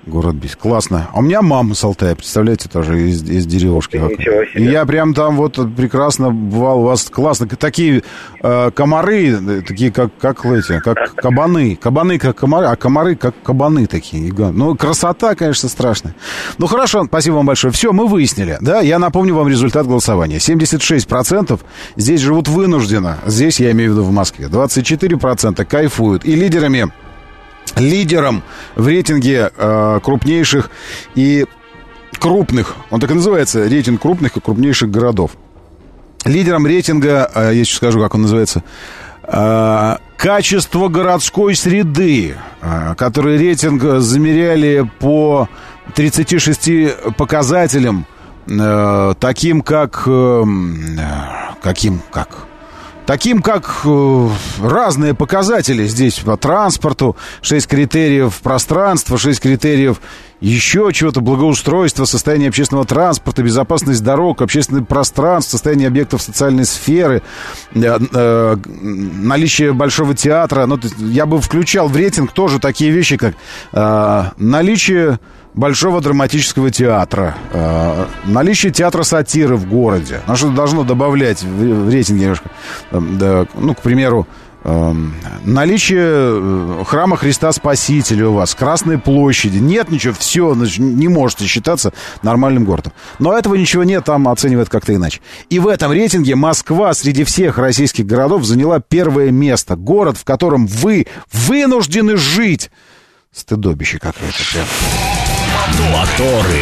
Город Бийск. Классно. А у меня мама с Алтая, представляете, тоже из, из деревушки. Ничего себе. И я прям там вот прекрасно бывал. У вас классно. Такие э, комары, такие как, как эти, как кабаны. Кабаны как комары, а комары как кабаны такие. Ну, красота, конечно, страшная. Ну, хорошо, спасибо вам большое. Все, мы выяснили. Да, я напомню вам результат голосования. семьдесят шесть процентов здесь живут вынужденно. Здесь, я имею в виду в Москве. двадцать четыре процента кайфуют. И лидерами... Лидером в рейтинге э, крупнейших и крупных, он так и называется, рейтинг крупных и крупнейших городов. Лидером рейтинга, э, я сейчас скажу, как он называется, э, качество городской среды, э, который рейтинг замеряли по тридцати шести показателям, э, таким как... Э, каким как... Таким как э, разные показатели здесь по транспорту, шесть критериев пространства, шесть критериев еще чего-то, благоустройства, состояние общественного транспорта, безопасность дорог, общественное пространство, состояние объектов социальной сферы, э, э, наличие большого театра. Ну, я бы включал в рейтинг тоже такие вещи, как э, наличие большого драматического театра, э, наличие театра сатиры в городе. Ну, что должно добавлять в, в рейтинге немножко. Э, да, ну, к примеру, э, наличие храма Христа Спасителя у вас, Красной площади. Нет ничего, все, значит, не можете считаться нормальным городом. Но этого ничего нет, там оценивают как-то иначе. И в этом рейтинге Москва среди всех российских городов заняла первое место. Город, в котором вы вынуждены жить. Стыдобище какое-то прям. Моторы.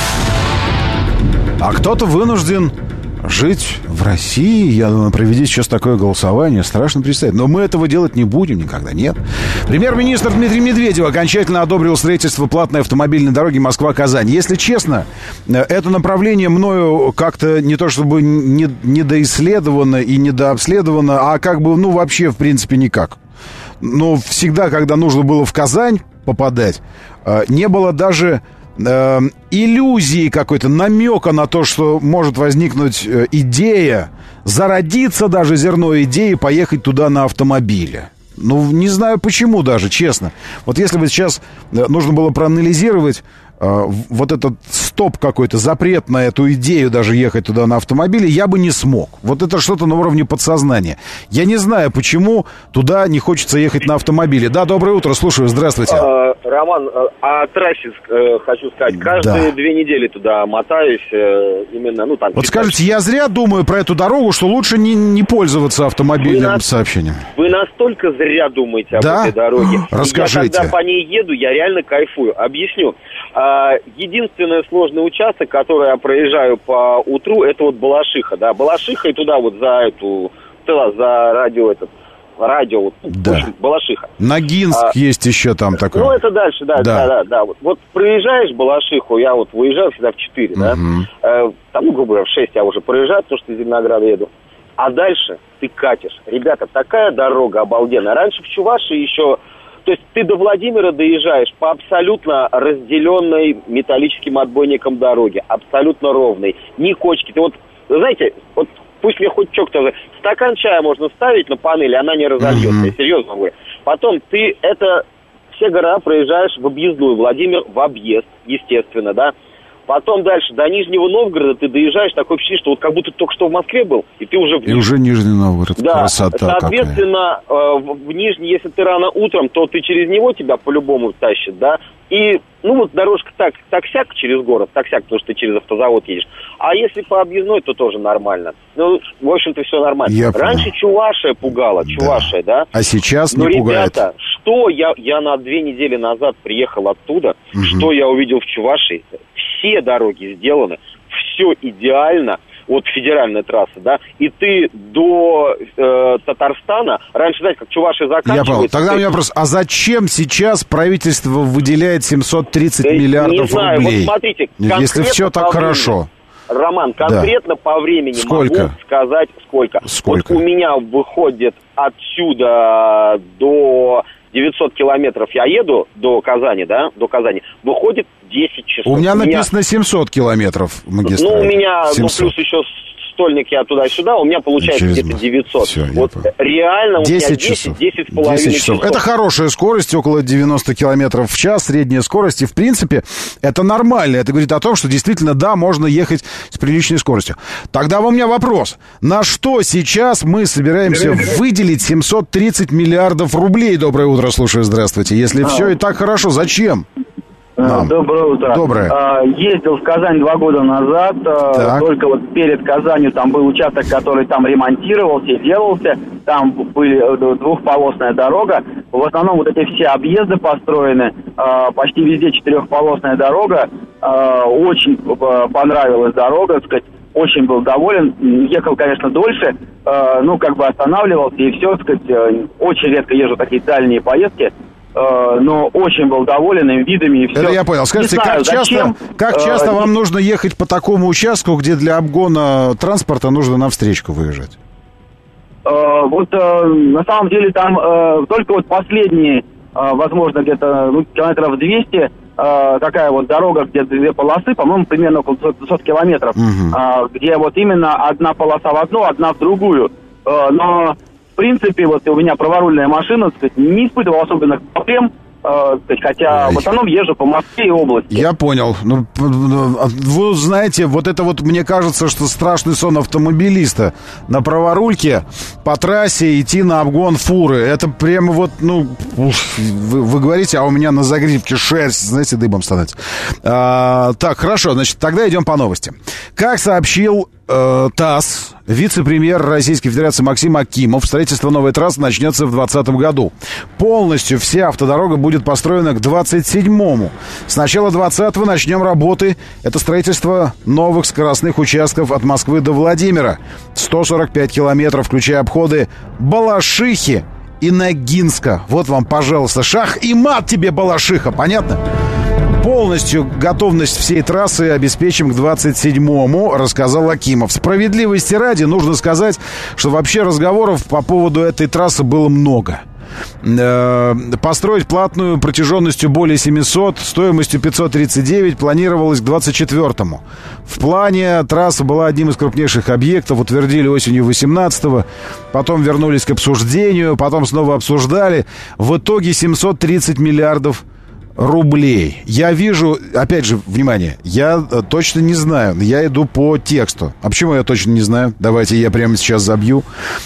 А кто-то вынужден жить в России. Я думаю, проведите сейчас такое голосование. Страшно представить. Но мы этого делать не будем никогда, нет. Премьер-министр Дмитрий Медведев окончательно одобрил строительство платной автомобильной дороги Москва-Казань. Если честно, это направление мною как-то не то чтобы не, недоисследовано и недообследовано, а как бы, ну, вообще, в принципе, никак. Но всегда, когда нужно было в Казань попадать, не было даже э, иллюзии какой-то, намека на то, что может возникнуть идея, зародиться даже зерно идеи поехать туда на автомобиле. Ну, не знаю почему даже, честно. Вот если бы сейчас нужно было проанализировать э, вот этот стоп какой-то, запрет на эту идею даже ехать туда на автомобиле, я бы не смог. Вот это что-то на уровне подсознания. Я не знаю, почему туда не хочется ехать на автомобиле. Да, доброе утро, слушаю, здравствуйте. А, Роман, о трассе э, хочу сказать. Каждые Да. две недели туда мотаюсь, э, именно, ну, там... Вот скажите, я зря думаю про эту дорогу, что лучше не, не пользоваться автомобильным Вы нас- сообщением. Вы настолько зря думаете об Да? этой дороге. Расскажите. Я когда по ней еду, я реально кайфую. Объясню. А, единственный сложный участок, который я проезжаю по утру, это вот Балашиха, да. Балашиха и туда вот за эту, туда, за радио этот, радио, вот, Да. в общем, Балашиха. Ногинск А, есть еще там такой. Ну, это дальше, да, Да. да, да, да. Вот, вот проезжаешь Балашиху, я вот выезжаю всегда в четыре, да. Мгм. Э, там, ну, грубо говоря, в шесть я уже проезжаю, потому что из Зеленограда еду. А дальше ты катишь. Ребята, такая дорога обалденная. Раньше в Чувашии еще... То есть ты до Владимира доезжаешь по абсолютно разделенной металлическим отбойником дороге. Абсолютно ровной. Ни кочки. Ты вот, знаете, вот пусть мне хоть что кто-то... Стакан чая можно ставить на панели, она не разольется. Мгм. Я серьезно говорю. Потом ты это... Все города проезжаешь в объездную. Владимир в объезд, естественно, да. Потом дальше до Нижнего Новгорода ты доезжаешь, такое впечатление, что вот как будто ты только что в Москве был, и ты уже в И уже Нижний Новгород. Да, Красота какая. соответственно, э, в, в Нижний, если ты рано утром, то ты через него тебя по-любому тащит, да. И, ну вот дорожка так, так-сяк через город, так-сяк, потому что ты через автозавод едешь. А если по объездной, то тоже нормально. Ну, в общем-то, все нормально. Я Раньше понял. Чувашия пугала, Чувашия, да. А сейчас Но, не пугает. ребята, что я, я на две недели назад приехал оттуда, Мгм. что я увидел в Чувашии, все дороги сделаны, все идеально, вот федеральная трасса, да, и ты до э, Татарстана, раньше, знаете, как Чувашия Я заканчивается... понял. Тогда у ты- меня вопрос. А зачем сейчас правительство выделяет семьсот тридцать Да миллиардов не знаю, рублей? вот смотрите, Если конкретно все так по времени. хорошо. Роман, конкретно по времени Сколько? могу сказать, сколько. Сколько? Вот у меня выходит отсюда до девятьсот километров я еду до Казани, да, до Казани, выходит десять часов. У меня написано семьсот километров Ну, магистрали. у меня, ну, семьсот. плюс еще Стольник я туда-сюда, у меня получается Через где-то девятьсот. Все, вот реально у меня десять десять, часов. десять с половиной десять часов. часов. Это хорошая скорость, около девяносто километров в час, средняя скорость. И, в принципе, это нормально. Это говорит о том, что действительно, да, можно ехать с приличной скоростью. Тогда у меня вопрос. На что сейчас мы собираемся выделить семьсот тридцать миллиардов рублей? Доброе утро, слушаю, здравствуйте. Если все и так хорошо, зачем? Нам. Доброе утро. Доброе. А, ездил в Казань два года назад. А, только вот перед Казанью там был участок, который там ремонтировался и делался. Там были двухполосная дорога. В основном вот эти все объезды построены. А, почти везде четырехполосная дорога. А, очень понравилась дорога, так сказать. Очень был доволен. Ехал, конечно, дольше. А, ну, как бы останавливался и все, так сказать. Очень редко езжу такие дальние поездки. Но очень был доволен им видами и все. Это я понял. Скажите, знаю, как часто, как часто вам нужно ехать по такому участку, где для обгона транспорта нужно на встречку выезжать? Вот на самом деле там только вот последние, возможно, где-то ну, километров двести, такая вот дорога, где две полосы, по-моему, примерно около двухсот километров, угу. Где вот именно одна полоса в одну, одна в другую. Но в принципе, вот у меня праворульная машина, так сказать, не испытывал особенных проблем, э, хотя Ой. в основном езжу по Москве и области. Я понял. Ну, вы знаете, вот это вот, мне кажется, что страшный сон автомобилиста. На праворульке по трассе идти на обгон фуры. Это прямо вот, ну, вы, вы говорите, а у меня на загривке шерсть, знаете, дыбом становится. А, так, хорошо, значит, тогда идем по новости. Как сообщил ТАСС, вице-премьер Российской Федерации Максим Акимов, строительство новой трассы начнется в двадцатом году. Полностью вся автодорога будет построена к двадцать седьмому. С начала двадцатого начнем работы. Это строительство новых скоростных участков от Москвы до Владимира. сто сорок пять километров, включая обходы Балашихи и Ногинска. Вот вам, пожалуйста, шах и мат тебе, Балашиха, понятно? Полностью готовность всей трассы обеспечим к двадцать седьмому, рассказал Акимов. Справедливости ради нужно сказать, что вообще разговоров по поводу этой трассы было много. Построить платную протяженностью более семисот, стоимостью пятьсот тридцать девять, планировалось к двадцать четвёртому. В плане трасса была одним из крупнейших объектов, утвердили осенью восемнадцатого, потом вернулись к обсуждению, потом снова обсуждали. В итоге семьсот тридцать миллиардов рублей. Я вижу, опять же, внимание, я точно не знаю, я иду по тексту. А почему я точно не знаю? Давайте я прямо сейчас забью.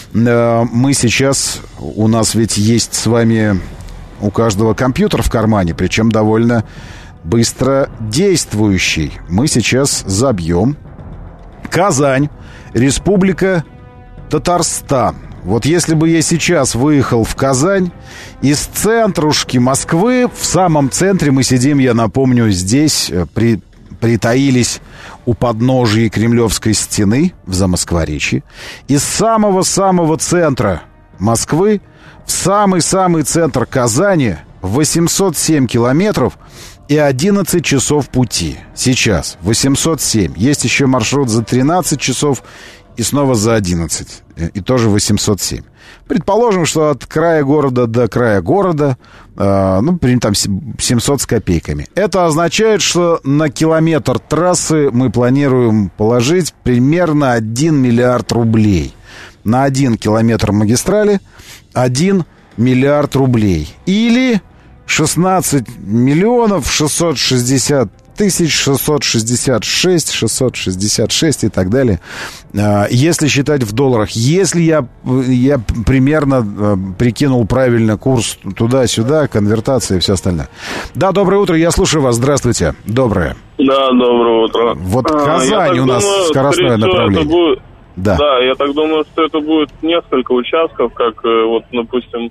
Мы сейчас, у нас ведь есть с вами у каждого компьютер в кармане, причем довольно быстро действующий. Мы сейчас забьем. Казань, Республика Татарстан. Вот если бы я сейчас выехал в Казань, из центрушки Москвы, в самом центре мы сидим, я напомню, здесь при, притаились у подножия Кремлевской стены в Замоскворечье. Из самого-самого центра Москвы в самый-самый центр Казани восемьсот семь километров и одиннадцать часов пути. Сейчас восемьсот семь. Есть еще маршрут за тринадцать часов и снова за одиннадцать. И тоже восемьсот семь. Предположим, что от края города до края города, э, ну, там семьсот с копейками. Это означает, что на километр трассы мы планируем положить примерно один миллиард рублей. На один километр магистрали один миллиард рублей. Или шестнадцать миллионов шестьсот шестьдесят тысяч шестьсот шестьдесят шесть, шестьсот шестьдесят шесть и так далее. Если считать в долларах, если я, я примерно прикинул правильно курс туда-сюда, конвертация и все остальное. Да, доброе утро, я слушаю вас. Здравствуйте. Доброе. Да, доброе утро. Вот Казань а, у нас думаю, скоростное направление. Будет, да. да, я так думаю, что это будет несколько участков, как вот, допустим,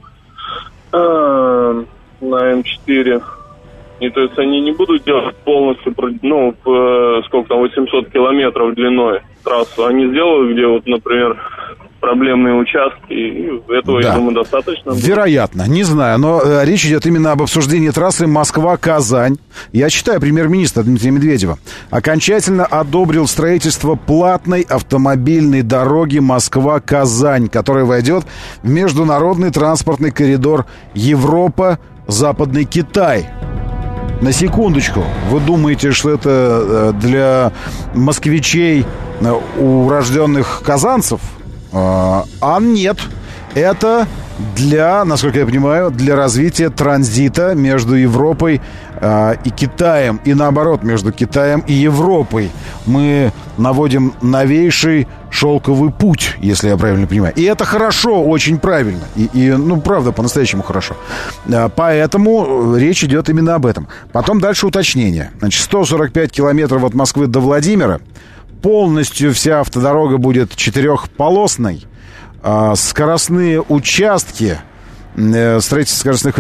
на эм четыре. И то есть они не будут делать полностью, ну, в, сколько там, восемьсот километров длиной трассу. Они сделают, где вот, например, проблемные участки. И этого, да, я думаю, достаточно. Вероятно, не знаю. Но э, речь идет именно об обсуждении трассы Москва-Казань. Я читаю, премьер-министр Дмитрия Медведева окончательно одобрил строительство платной автомобильной дороги Москва-Казань, которая войдет в международный транспортный коридор Европа-Западный Китай. на секундочку, вы думаете, что это для москвичей, урожденных казанцев? А нет. Это для, насколько я понимаю, для развития транзита между Европой э, и Китаем. И наоборот, между Китаем и Европой. Мы наводим новейший шелковый путь, если я правильно понимаю. И это хорошо, очень правильно. И, и ну, правда, по-настоящему хорошо. Э, поэтому речь идет именно об этом. Потом дальше уточнение. Значит, сто сорок пять километров от Москвы до Владимира. Полностью вся автодорога будет четырехполосной. Скоростные участки, строительство скоростных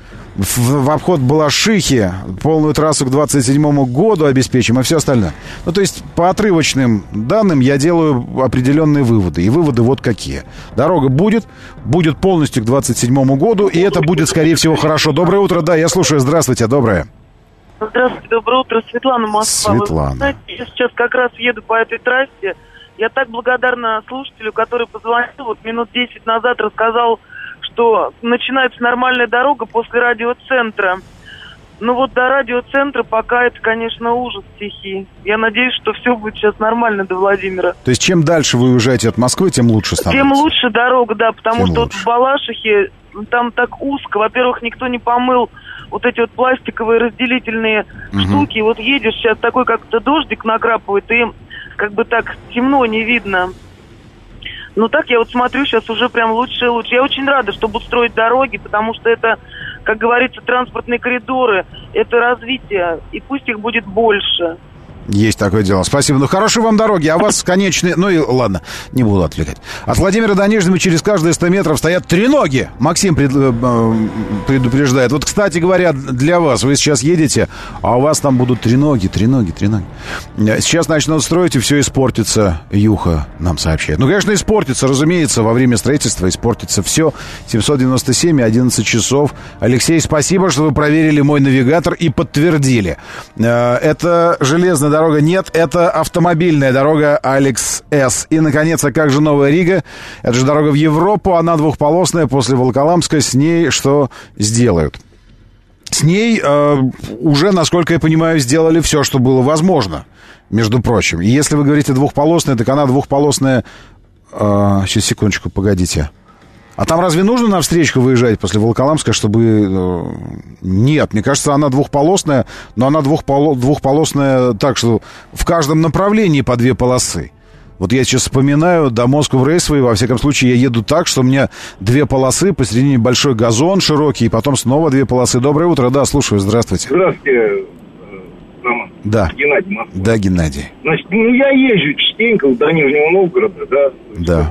в, в обход Балашихи, полную трассу к двадцать седьмому году обеспечим и все остальное. Ну, то есть по отрывочным данным я делаю определенные выводы. И выводы вот какие. Дорога будет, будет полностью к двадцать седьмому году, и это будет, скорее всего, хорошо. Доброе утро, да, я слушаю. Здравствуйте, доброе. Здравствуйте, доброе утро. Светлана, Москва. Светлана. Вы знаете, я сейчас как раз еду по этой трассе. Я так благодарна слушателю, который позвонил вот минут десять назад, рассказал, что начинается нормальная дорога после радиоцентра. Ну вот до радиоцентра пока это, конечно, ужас стихий. Я надеюсь, что все будет сейчас нормально до Владимира. То есть чем дальше вы уезжаете от Москвы, тем лучше становится? Тем лучше дорога, да, потому тем что лучше. вот в Балашихе там так узко. Во-первых, никто не помыл вот эти вот пластиковые разделительные угу. штуки. Вот едешь сейчас, такой как-то дождик накрапывает, и как бы так темно, не видно. Но так я вот смотрю, сейчас уже прям лучше и лучше. Я очень рада, что будут строить дороги, потому что это, как говорится, транспортные коридоры, это развитие, и пусть их будет больше. Есть такое дело. Спасибо. Ну, хорошей вам дороги. А у вас конечные... Ну и ладно, не буду отвлекать. От Владимира до Нижнего через каждые сто метров стоят треноги. Максим пред... предупреждает. Вот, кстати говоря, для вас. Вы сейчас едете, а у вас там будут треноги, треноги, треноги. Сейчас начнут строить, и все испортится. Юха нам сообщает. Ну, конечно, испортится, разумеется. Во время строительства испортится все. семьсот девяносто семь, одиннадцать часов. Алексей, спасибо, что вы проверили мой навигатор и подтвердили. Это железная дорога. Дорога нет, это автомобильная дорога Алекс С. И, наконец, а как же Новая Рига? Это же дорога в Европу, она двухполосная после Волоколамска. С ней что сделают? С ней э, уже, насколько я понимаю, сделали все, что было возможно, между прочим. И если вы говорите двухполосная, так она двухполосная... Э, сейчас, секундочку, погодите. А там разве нужно на встречку выезжать после Волоколамска, чтобы... Нет, мне кажется, она двухполосная, но она двухполо... двухполосная так, что в каждом направлении по две полосы. Вот я сейчас вспоминаю до Москвы рейсовой, во всяком случае, я еду так, что у меня две полосы, посередине большой газон широкий, и потом снова две полосы. Доброе утро, да, слушаю, здравствуйте. Здравствуйте, Роман. Да. Геннадий, Москва. Да, Геннадий. Значит, ну я езжу частенько до Нижнего Новгорода, да. Да.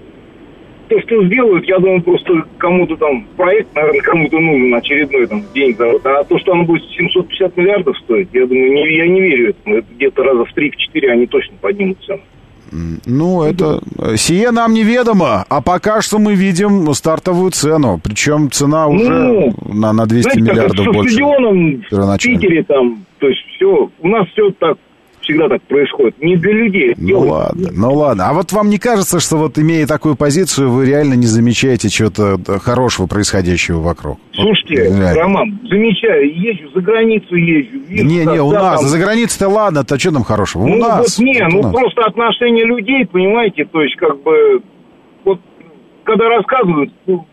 То, что сделают, я думаю, просто кому-то там проект, наверное, кому-то нужен очередной там день. А то, что оно будет семьсот пятьдесят миллиардов стоить, я думаю, не, я не верю этому. Это где-то раза в три-четыре они точно поднимут цену. Ну, это... Сие нам неведомо, а пока что мы видим стартовую цену. Причем цена уже ну, на, на двести знаете, миллиардов как, больше. С стадионом в Питере там, то есть все, у нас все так... Всегда так происходит. Не для людей. Ну ладно, ну ладно. А вот вам не кажется, что вот имея такую позицию, вы реально не замечаете чего-то хорошего происходящего вокруг? Слушайте, вот, Роман, замечаю, езжу, за границу езжу. Вижу, не, как, не, у да, нас, там... за границей-то ладно, то что там хорошего? Ну, у нас. Вот, не, вот ну нас. Просто отношение людей, понимаете, то есть как бы, вот, когда рассказывают, ну,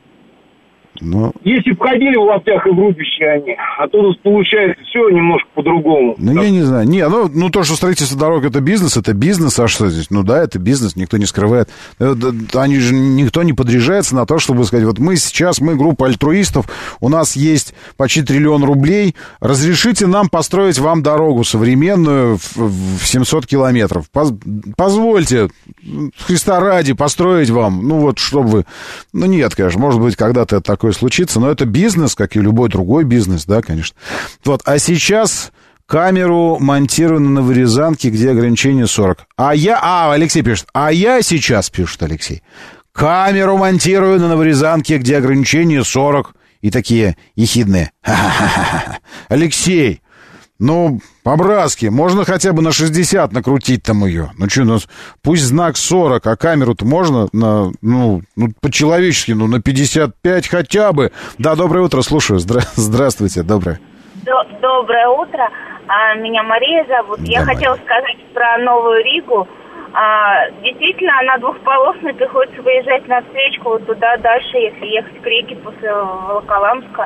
Ну, если входили в лаптях и в рубище они, а то у нас получается все немножко по-другому. Ну, так. Я не знаю. Не, ну, ну, то, что строительство дорог — это бизнес, это бизнес, а что здесь? Ну, да, это бизнес, никто не скрывает. Они же, никто не подряжается на то, чтобы сказать, вот мы сейчас, мы группа альтруистов, у нас есть почти триллион рублей, разрешите нам построить вам дорогу современную в, в семьсот километров. Позвольте, Христа ради, построить вам, ну, вот, чтобы вы... Ну, нет, конечно, может быть, когда-то это такое случится, но это бизнес, как и любой другой бизнес, да, конечно. Вот, а сейчас камеру монтирую на Новорязанке, где ограничение сорок. А я, а, Алексей пишет, а я сейчас, пишет Алексей, камеру монтирую на Новорязанке, где ограничение сорок. И такие ехидные. Ха-ха-ха-ха. Алексей, ну, по-братски, можно хотя бы на шестьдесят накрутить там ее. Ну, что, ну, пусть знак сорок, а камеру-то можно на, ну, ну, по-человечески, ну, на пятьдесят пять хотя бы. Да, доброе утро, слушаю. Здра- здравствуйте, доброе. Доброе утро. Меня Мария зовут. Я хотела сказать про Новую Ригу. Действительно, она двухполосная, приходится выезжать на встречку вот туда дальше, если ехать к Риге после Волоколамска.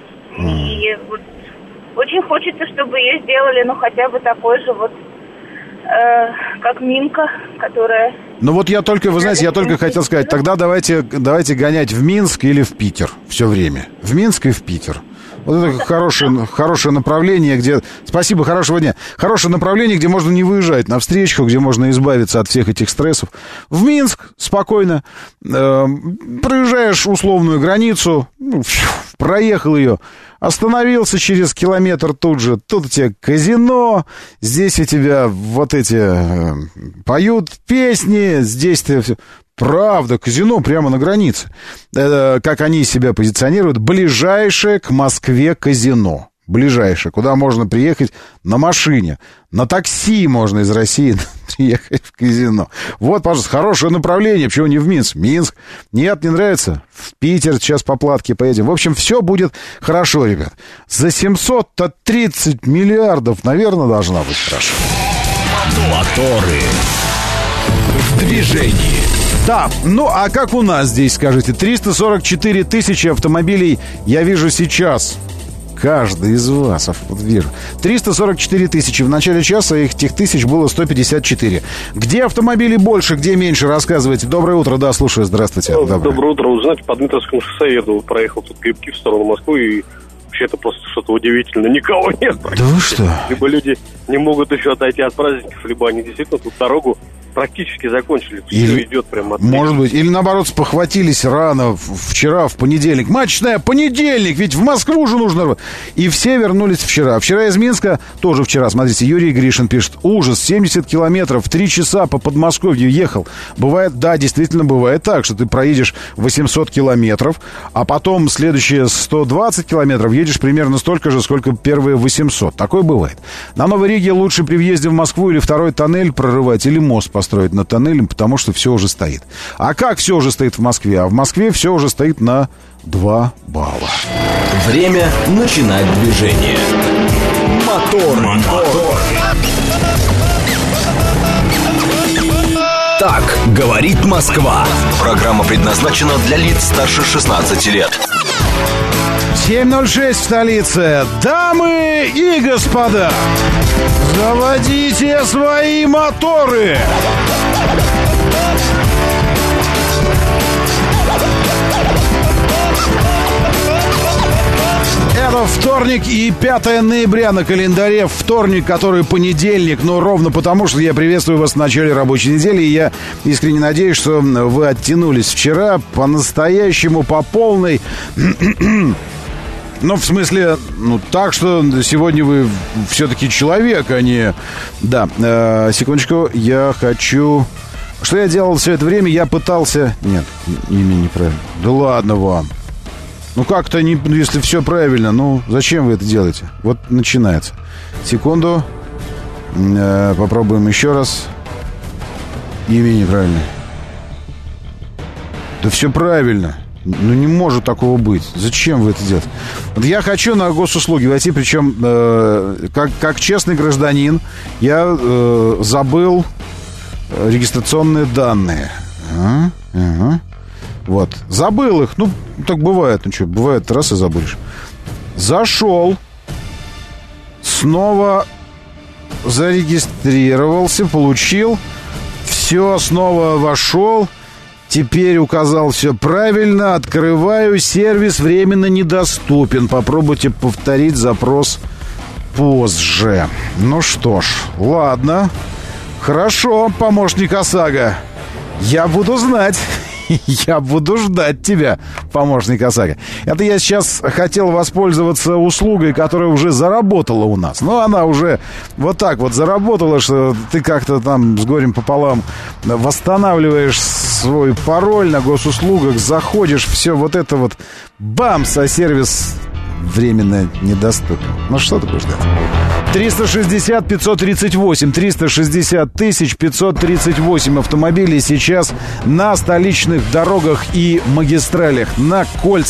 И вот очень хочется, чтобы ее сделали, ну, хотя бы такой же вот, э, как Минка, которая... Ну вот я только, вы знаете, я только хотел сказать, тогда давайте, давайте гонять в Минск или в Питер все время. В Минск и в Питер. Вот это хорошее, хорошее направление, где... Спасибо, хорошего дня. Хорошее направление, где можно не выезжать на встречку, где можно избавиться от всех этих стрессов. В Минск спокойно. Э, проезжаешь условную границу, ну, проехал ее, остановился через километр тут же. Тут у тебя казино, здесь у тебя вот эти э, поют песни, здесь ты все... Правда, казино прямо на границе. Это, как они себя позиционируют, ближайшее к Москве казино. Ближайшее, куда можно приехать на машине. На такси можно из России приехать в казино. Вот, пожалуйста, хорошее направление. Почему не в Минск? Минск. Нет, не нравится? В Питер сейчас по платке поедем. В общем, все будет хорошо, ребят. За семьсот тридцать миллиардов, наверное, должна быть хорошо. Моторы. В движении. Да, ну а как у нас здесь, скажите? триста сорок четыре тысячи автомобилей я вижу сейчас. Каждый из вас, вот вижу. триста сорок четыре тысячи. В начале часа этих тысяч было сто пятьдесят четыре. Где автомобилей больше, где меньше? Рассказывайте. Доброе утро, да, слушаю. Здравствуйте. Доброе, Доброе утро. Вы знаете, по Дмитровскому шоссе еду, проехал тут Грибки в сторону Москвы, и вообще это просто что-то удивительное. Никого нет. Да вы что? Либо люди не могут еще отойти от праздников, либо они действительно тут дорогу практически закончили. Или, все идет прямо от... Может быть, или наоборот спохватились рано, вчера, в понедельник. Матчная, понедельник, ведь в Москву же нужно. И все вернулись вчера. Вчера из Минска, тоже вчера, смотрите, Юрий Гришин пишет: ужас, семьдесят километров, три часа по Подмосковью ехал. Бывает, да, действительно бывает так, что ты проедешь восемьсот километров, а потом следующие сто двадцать километров едешь примерно столько же, сколько первые восемьсот. Такое бывает. На Новой Риге лучше при въезде в Москву или второй тоннель прорывать, или мост построить строить над тоннелем, потому что все уже стоит. А как все уже стоит в Москве? А в Москве все уже стоит на два балла. Время начинать движение. Мотор, мотор. Так говорит Москва. Программа предназначена для лиц старше шестнадцати лет. семь ноль шесть в столице. Дамы и господа, заводите свои моторы. Это вторник и пятое ноября на календаре. Вторник, который понедельник, но ровно потому, что я приветствую вас в начале рабочей недели. И я искренне надеюсь, что вы оттянулись вчера по-настоящему, по полной. Ну, в смысле, ну, так что сегодня вы все-таки человек, а не... Да, э, секундочку, я хочу... Что я делал все это время? Я пытался... Нет, имя неправильно. Да ладно вам. Ну, как-то, не, если все правильно, ну, зачем вы это делаете? Вот начинается. Секунду. Э, попробуем еще раз. Имя неправильное. Да все правильно. Ну, не может такого быть. Зачем вы это делаете? Вот я хочу на госуслуги войти, причем э, как, как честный гражданин я э, забыл регистрационные данные. Ага, ага. Вот. Забыл их. Ну, так бывает. Ну, что, бывает, раз и забудешь. Зашел. Снова зарегистрировался, получил. Все, снова вошел. Теперь указал все правильно. Открываю. Сервис временно недоступен. Попробуйте повторить запрос позже. Ну что ж, ладно. Хорошо, помощник ОСАГО. Я буду знать. Я буду ждать тебя, помощник ОСАГО. Это я сейчас хотел воспользоваться услугой, которая уже заработала у нас. Но она уже вот так вот заработала, что ты как-то там с горем пополам восстанавливаешь свой пароль на госуслугах, заходишь, все вот это вот, бамс, а сервис временно недоступен. Ну что ты будешь ждать? триста шестьдесят пятьсот тридцать восемь, триста шестьдесят тысяч пятьсот тридцать восемь автомобилей сейчас на столичных дорогах и магистралях, на кольцах.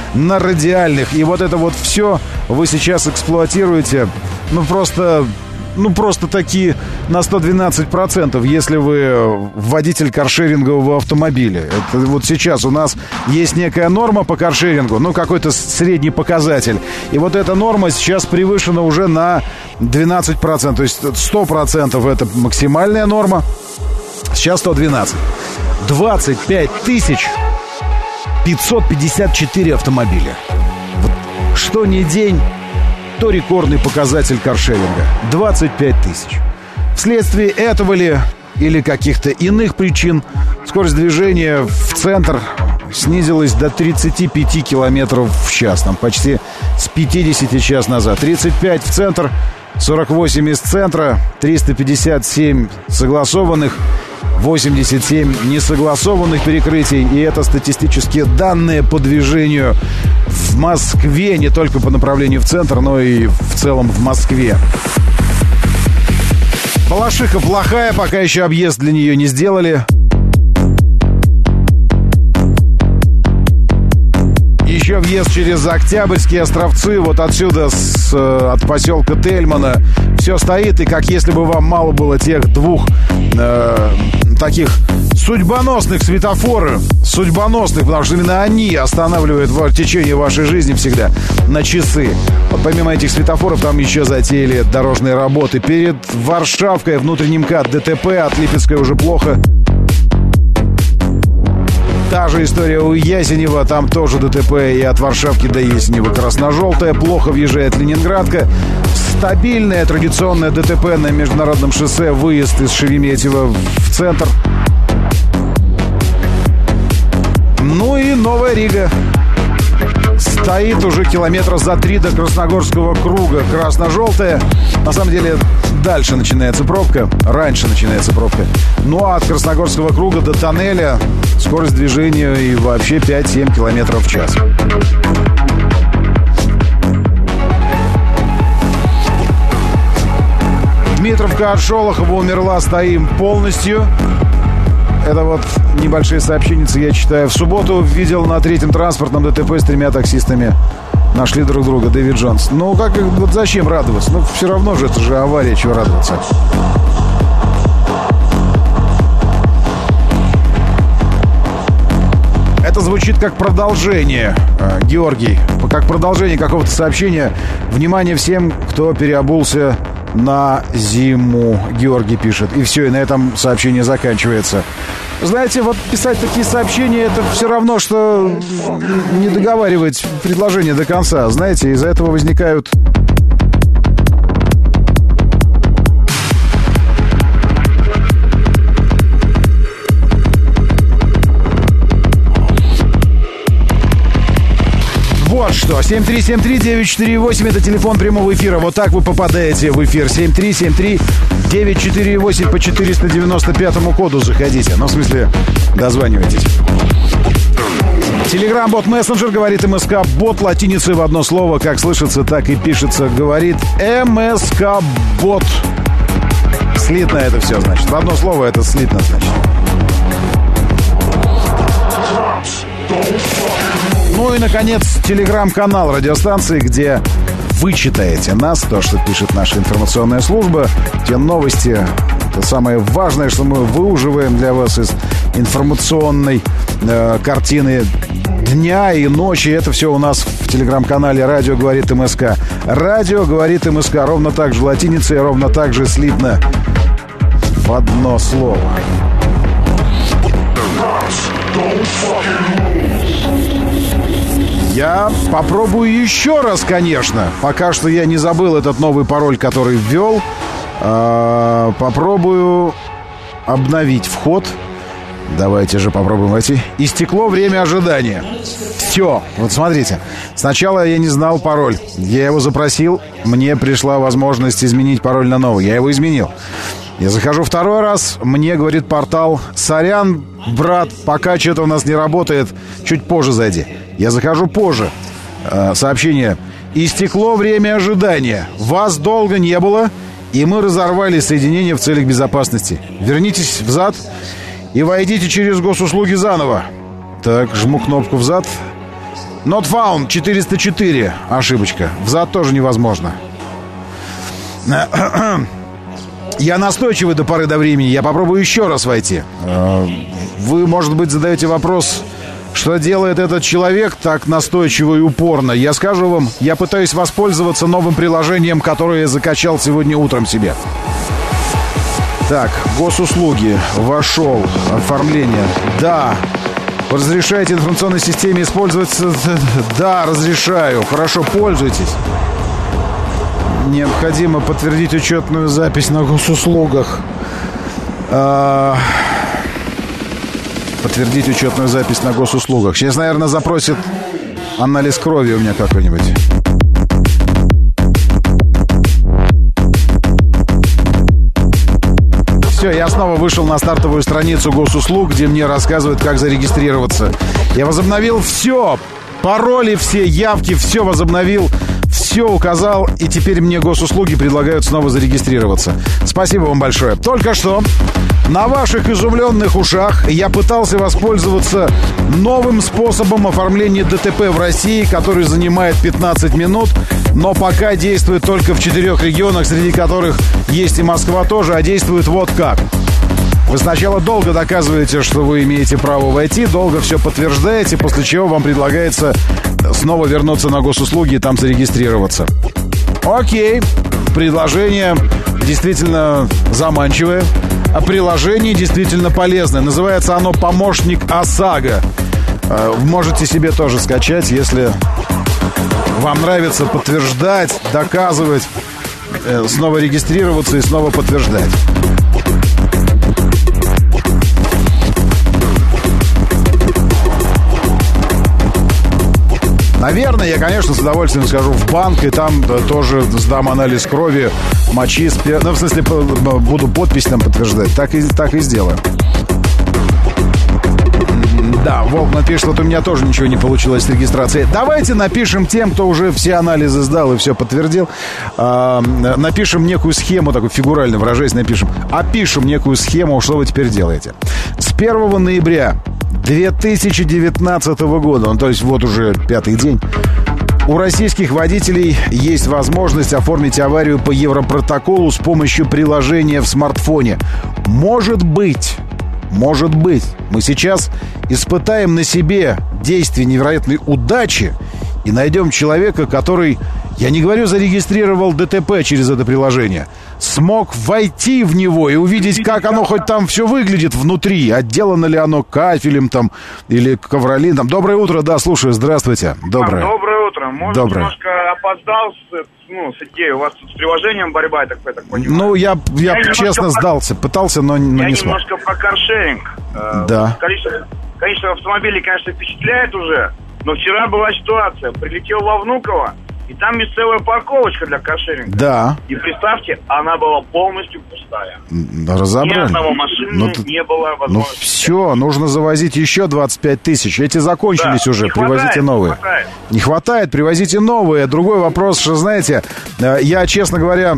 на радиальных. И вот это вот все вы сейчас эксплуатируете, ну, просто... Ну, просто такие на сто двенадцать процентов, если вы водитель каршерингового автомобиля. Это вот сейчас у нас есть некая норма по каршерингу, ну, какой-то средний показатель. И вот эта норма сейчас превышена уже на двенадцать процентов. То есть сто процентов это максимальная норма. Сейчас сто двенадцать. двадцать пять тысяч пятьсот пятьдесят четыре автомобиля. Вот что ни день... то рекордный показатель каршеринга – двадцать пять тысяч. Вследствие этого ли или каких-то иных причин скорость движения в центр снизилась до тридцати пяти километров в час. Там почти с пятидесяти час назад. тридцать пять в центр, сорок восемь из центра, триста пятьдесят семь согласованных, восемьдесят семь несогласованных перекрытий. И это статистические данные по движению в Москве, не только по направлению в центр, но и в целом в Москве. Балашиха плохая, пока еще объезд для нее не сделали. Еще въезд через Октябрьские островцы, вот отсюда, с, от поселка Тельмана, все стоит, и как если бы вам мало было тех двух э, таких судьбоносных светофоров, судьбоносных, потому что именно они останавливают в течение вашей жизни всегда на часы. Вот помимо этих светофоров там еще затеяли дорожные работы. Перед Варшавкой, внутренним МКАД, ДТП, от Липецкой уже плохо. Та же история у Ясенева, там тоже ДТП, и от Варшавки до Ясенева красно-желтая. Плохо въезжает Ленинградка. Стабильное традиционное ДТП на международном шоссе, выезд из Шереметьево в центр. Ну и Новая Рига. Стоит уже километра за три до Красногорского круга. Красно-желтая. На самом деле дальше начинается пробка. Раньше начинается пробка. Ну а от Красногорского круга до тоннеля скорость движения и вообще пять-семь километров в час. Дмитровка от Шолохова умерла, стоим полностью. Это вот небольшие сообщения я читаю. В субботу видел на третьем транспортном ДТП с тремя таксистами. Нашли друг друга. Дэвид Джонс. Ну, как, вот зачем радоваться? Ну, все равно же, это же авария, чего радоваться. Это звучит как продолжение, Георгий. Как продолжение какого-то сообщения. Внимание всем, кто переобулся на зиму, Георгий пишет. И все, и на этом сообщение заканчивается. Знаете, вот писать такие сообщения, это все равно, что не договаривать предложение до конца. Знаете, из-за этого возникают... Вот что, семь три семь три девять четыре восемь, это телефон прямого эфира. Вот так вы попадаете в эфир. семь три семь три девять четыре восемь по четыреста девяносто пятому коду заходите. Ну, в смысле, дозванивайтесь. Телеграм-бот мессенджер, говорит МСК. Бот латиницей в одно слово, как слышится, так и пишется. Говорит МСК-бот. Слитно это все, значит. В одно слово это слитно, значит. Ну и, наконец, телеграм-канал радиостанции, где вы читаете нас, то, что пишет наша информационная служба, те новости, это самое важное, что мы выуживаем для вас из информационной э, картины дня и ночи. Это все у нас в телеграм-канале «Радио говорит МСК». «Радио говорит МСК» ровно так же латиницей, ровно так же слитно в одно слово. Я попробую еще раз, конечно. Пока что я не забыл этот новый пароль, который ввел. Э-э- попробую обновить вход. Давайте же попробуем войти. Истекло время ожидания. Все, вот смотрите. Сначала я не знал пароль. Я его запросил. Мне пришла возможность изменить пароль на новый. Я его изменил. Я захожу второй раз, мне говорит портал: сорян, брат, пока что-то у нас не работает, чуть позже зайди. Я захожу позже. Э, сообщение: истекло время ожидания. Вас долго не было, и мы разорвали соединение в целях безопасности. Вернитесь взад и войдите через госуслуги заново. Так, жму кнопку взад. Not found, четыреста четыре. Ошибочка. Взад тоже невозможно. Я настойчивый до поры до времени. Я попробую еще раз войти. Вы, может быть, задаете вопрос, что делает этот человек так настойчиво и упорно. Я скажу вам, я пытаюсь воспользоваться новым приложением, которое я закачал сегодня утром себе. Так, госуслуги. Вошел. Оформление. Да. Вы разрешаете информационной системе использовать? Да, разрешаю. Хорошо, пользуйтесь. Необходимо подтвердить учетную запись на госуслугах. А... Подтвердить учетную запись на госуслугах. Сейчас, наверное, запросит анализ крови у меня какой-нибудь. Все, я снова вышел на стартовую страницу госуслуг, где мне рассказывают, как зарегистрироваться. Я возобновил все. Пароли все, явки, все возобновил. Все указал, и теперь мне госуслуги предлагают снова зарегистрироваться. Спасибо вам большое. Только что на ваших изумленных ушах я пытался воспользоваться новым способом оформления ДТП в России, который занимает пятнадцать минут, но пока действует только в четырех регионах, среди которых есть и Москва тоже, а действует вот как. Вы сначала долго доказываете, что вы имеете право войти, долго все подтверждаете, после чего вам предлагается снова вернуться на госуслуги и там зарегистрироваться. Окей, предложение действительно заманчивое, а приложение действительно полезное. Называется оно «Помощник ОСАГО». Можете себе тоже скачать, если вам нравится подтверждать, доказывать, снова регистрироваться и снова подтверждать. Наверное, я, конечно, с удовольствием схожу в банк, и там тоже сдам анализ крови, мочи, спи... ну, в смысле, буду подпись там подтверждать. Так и, так и сделаю. Да, Волк напишет, вот у меня тоже ничего не получилось с регистрацией. Давайте напишем тем, кто уже все анализы сдал и все подтвердил. А, напишем некую схему, такую фигурально выражаясь, напишем. Опишем некую схему, что вы теперь делаете. С первого ноября две тысячи девятнадцатого года, ну, то есть вот уже пятый день, у российских водителей есть возможность оформить аварию по Европротоколу с помощью приложения в смартфоне. Может быть, может быть, мы сейчас испытаем на себе действие невероятной удачи и найдем человека, который, я не говорю, зарегистрировал ДТП через это приложение, смог войти в него и увидеть, как оно хоть там все выглядит внутри, отделано ли оно кафелем там или ковролином. Доброе утро, да, слушаю, здравствуйте. Доброе. Доброе утро. Может, Доброе. немножко опоздал с, ну, с идеей. У вас тут с приложением борьба, я так, я так понимаю. Ну, я, я, я честно немножко... сдался, пытался, но, но я не смог. Я немножко про каршеринг. Да. Количество, количество автомобилей, конечно, впечатляет уже, но вчера была ситуация. Прилетел во Внуково, и там есть целая парковочка для каршеринга. Да. И представьте, она была полностью пустая. Да, разобрали. Ни одного машины ну, не было возможности. Ну все, нужно завозить еще двадцать пять тысяч. Эти закончились да. уже, не привозите хватает, новые. Не хватает. Не хватает, привозите новые. Другой вопрос, что, знаете, я, честно говоря...